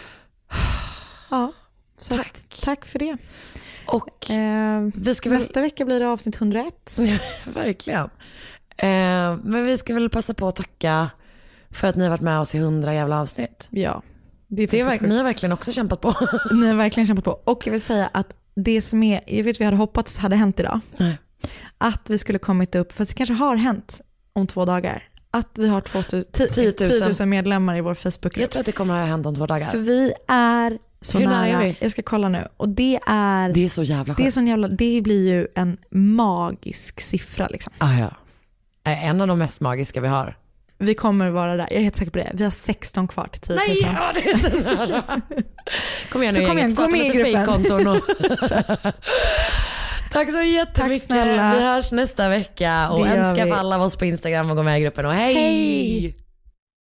S2: Ja, så
S3: tack.
S2: Att, tack för det.
S3: Och
S2: eh,
S3: vi ska
S2: nästa
S3: väl...
S2: vecka blir det avsnitt hundraett.
S3: Verkligen. Eh, men vi ska väl passa på att tacka för att ni har varit med oss i hundra jävla avsnitt.
S2: Ja. Det är
S3: det är verk- ni har verkligen också kämpat på.
S2: Ni har verkligen kämpat på. Och jag vill säga att det som är, jag vet vi hade hoppats hade hänt idag.
S3: Nej.
S2: Att vi skulle kommit upp, för det kanske har hänt om två dagar. Att vi har tio tusen medlemmar i vår Facebookgrupp.
S3: Jag tror att det kommer att hända om två dagar.
S2: För vi är så
S3: Hur
S2: nära.
S3: nära är vi?
S2: Jag ska kolla nu. Och det är...
S3: Det är så jävla skönt.
S2: Det är så jävla, det blir ju en magisk siffra liksom.
S3: Ah, ja. En av de mest magiska vi har.
S2: Vi kommer vara där, jag är helt säker på det. Vi har sexton kvar till tio tusen.
S3: Nej, ja, det är så nära. Kom igen nu,
S2: så kom igen,
S3: starta
S2: gå med
S3: lite
S2: i
S3: fejkkonton. Och... Tack så jättemycket. Tack, vi hörs nästa vecka. Och önska för alla av oss på Instagram och gå med i gruppen. Och hej! hej!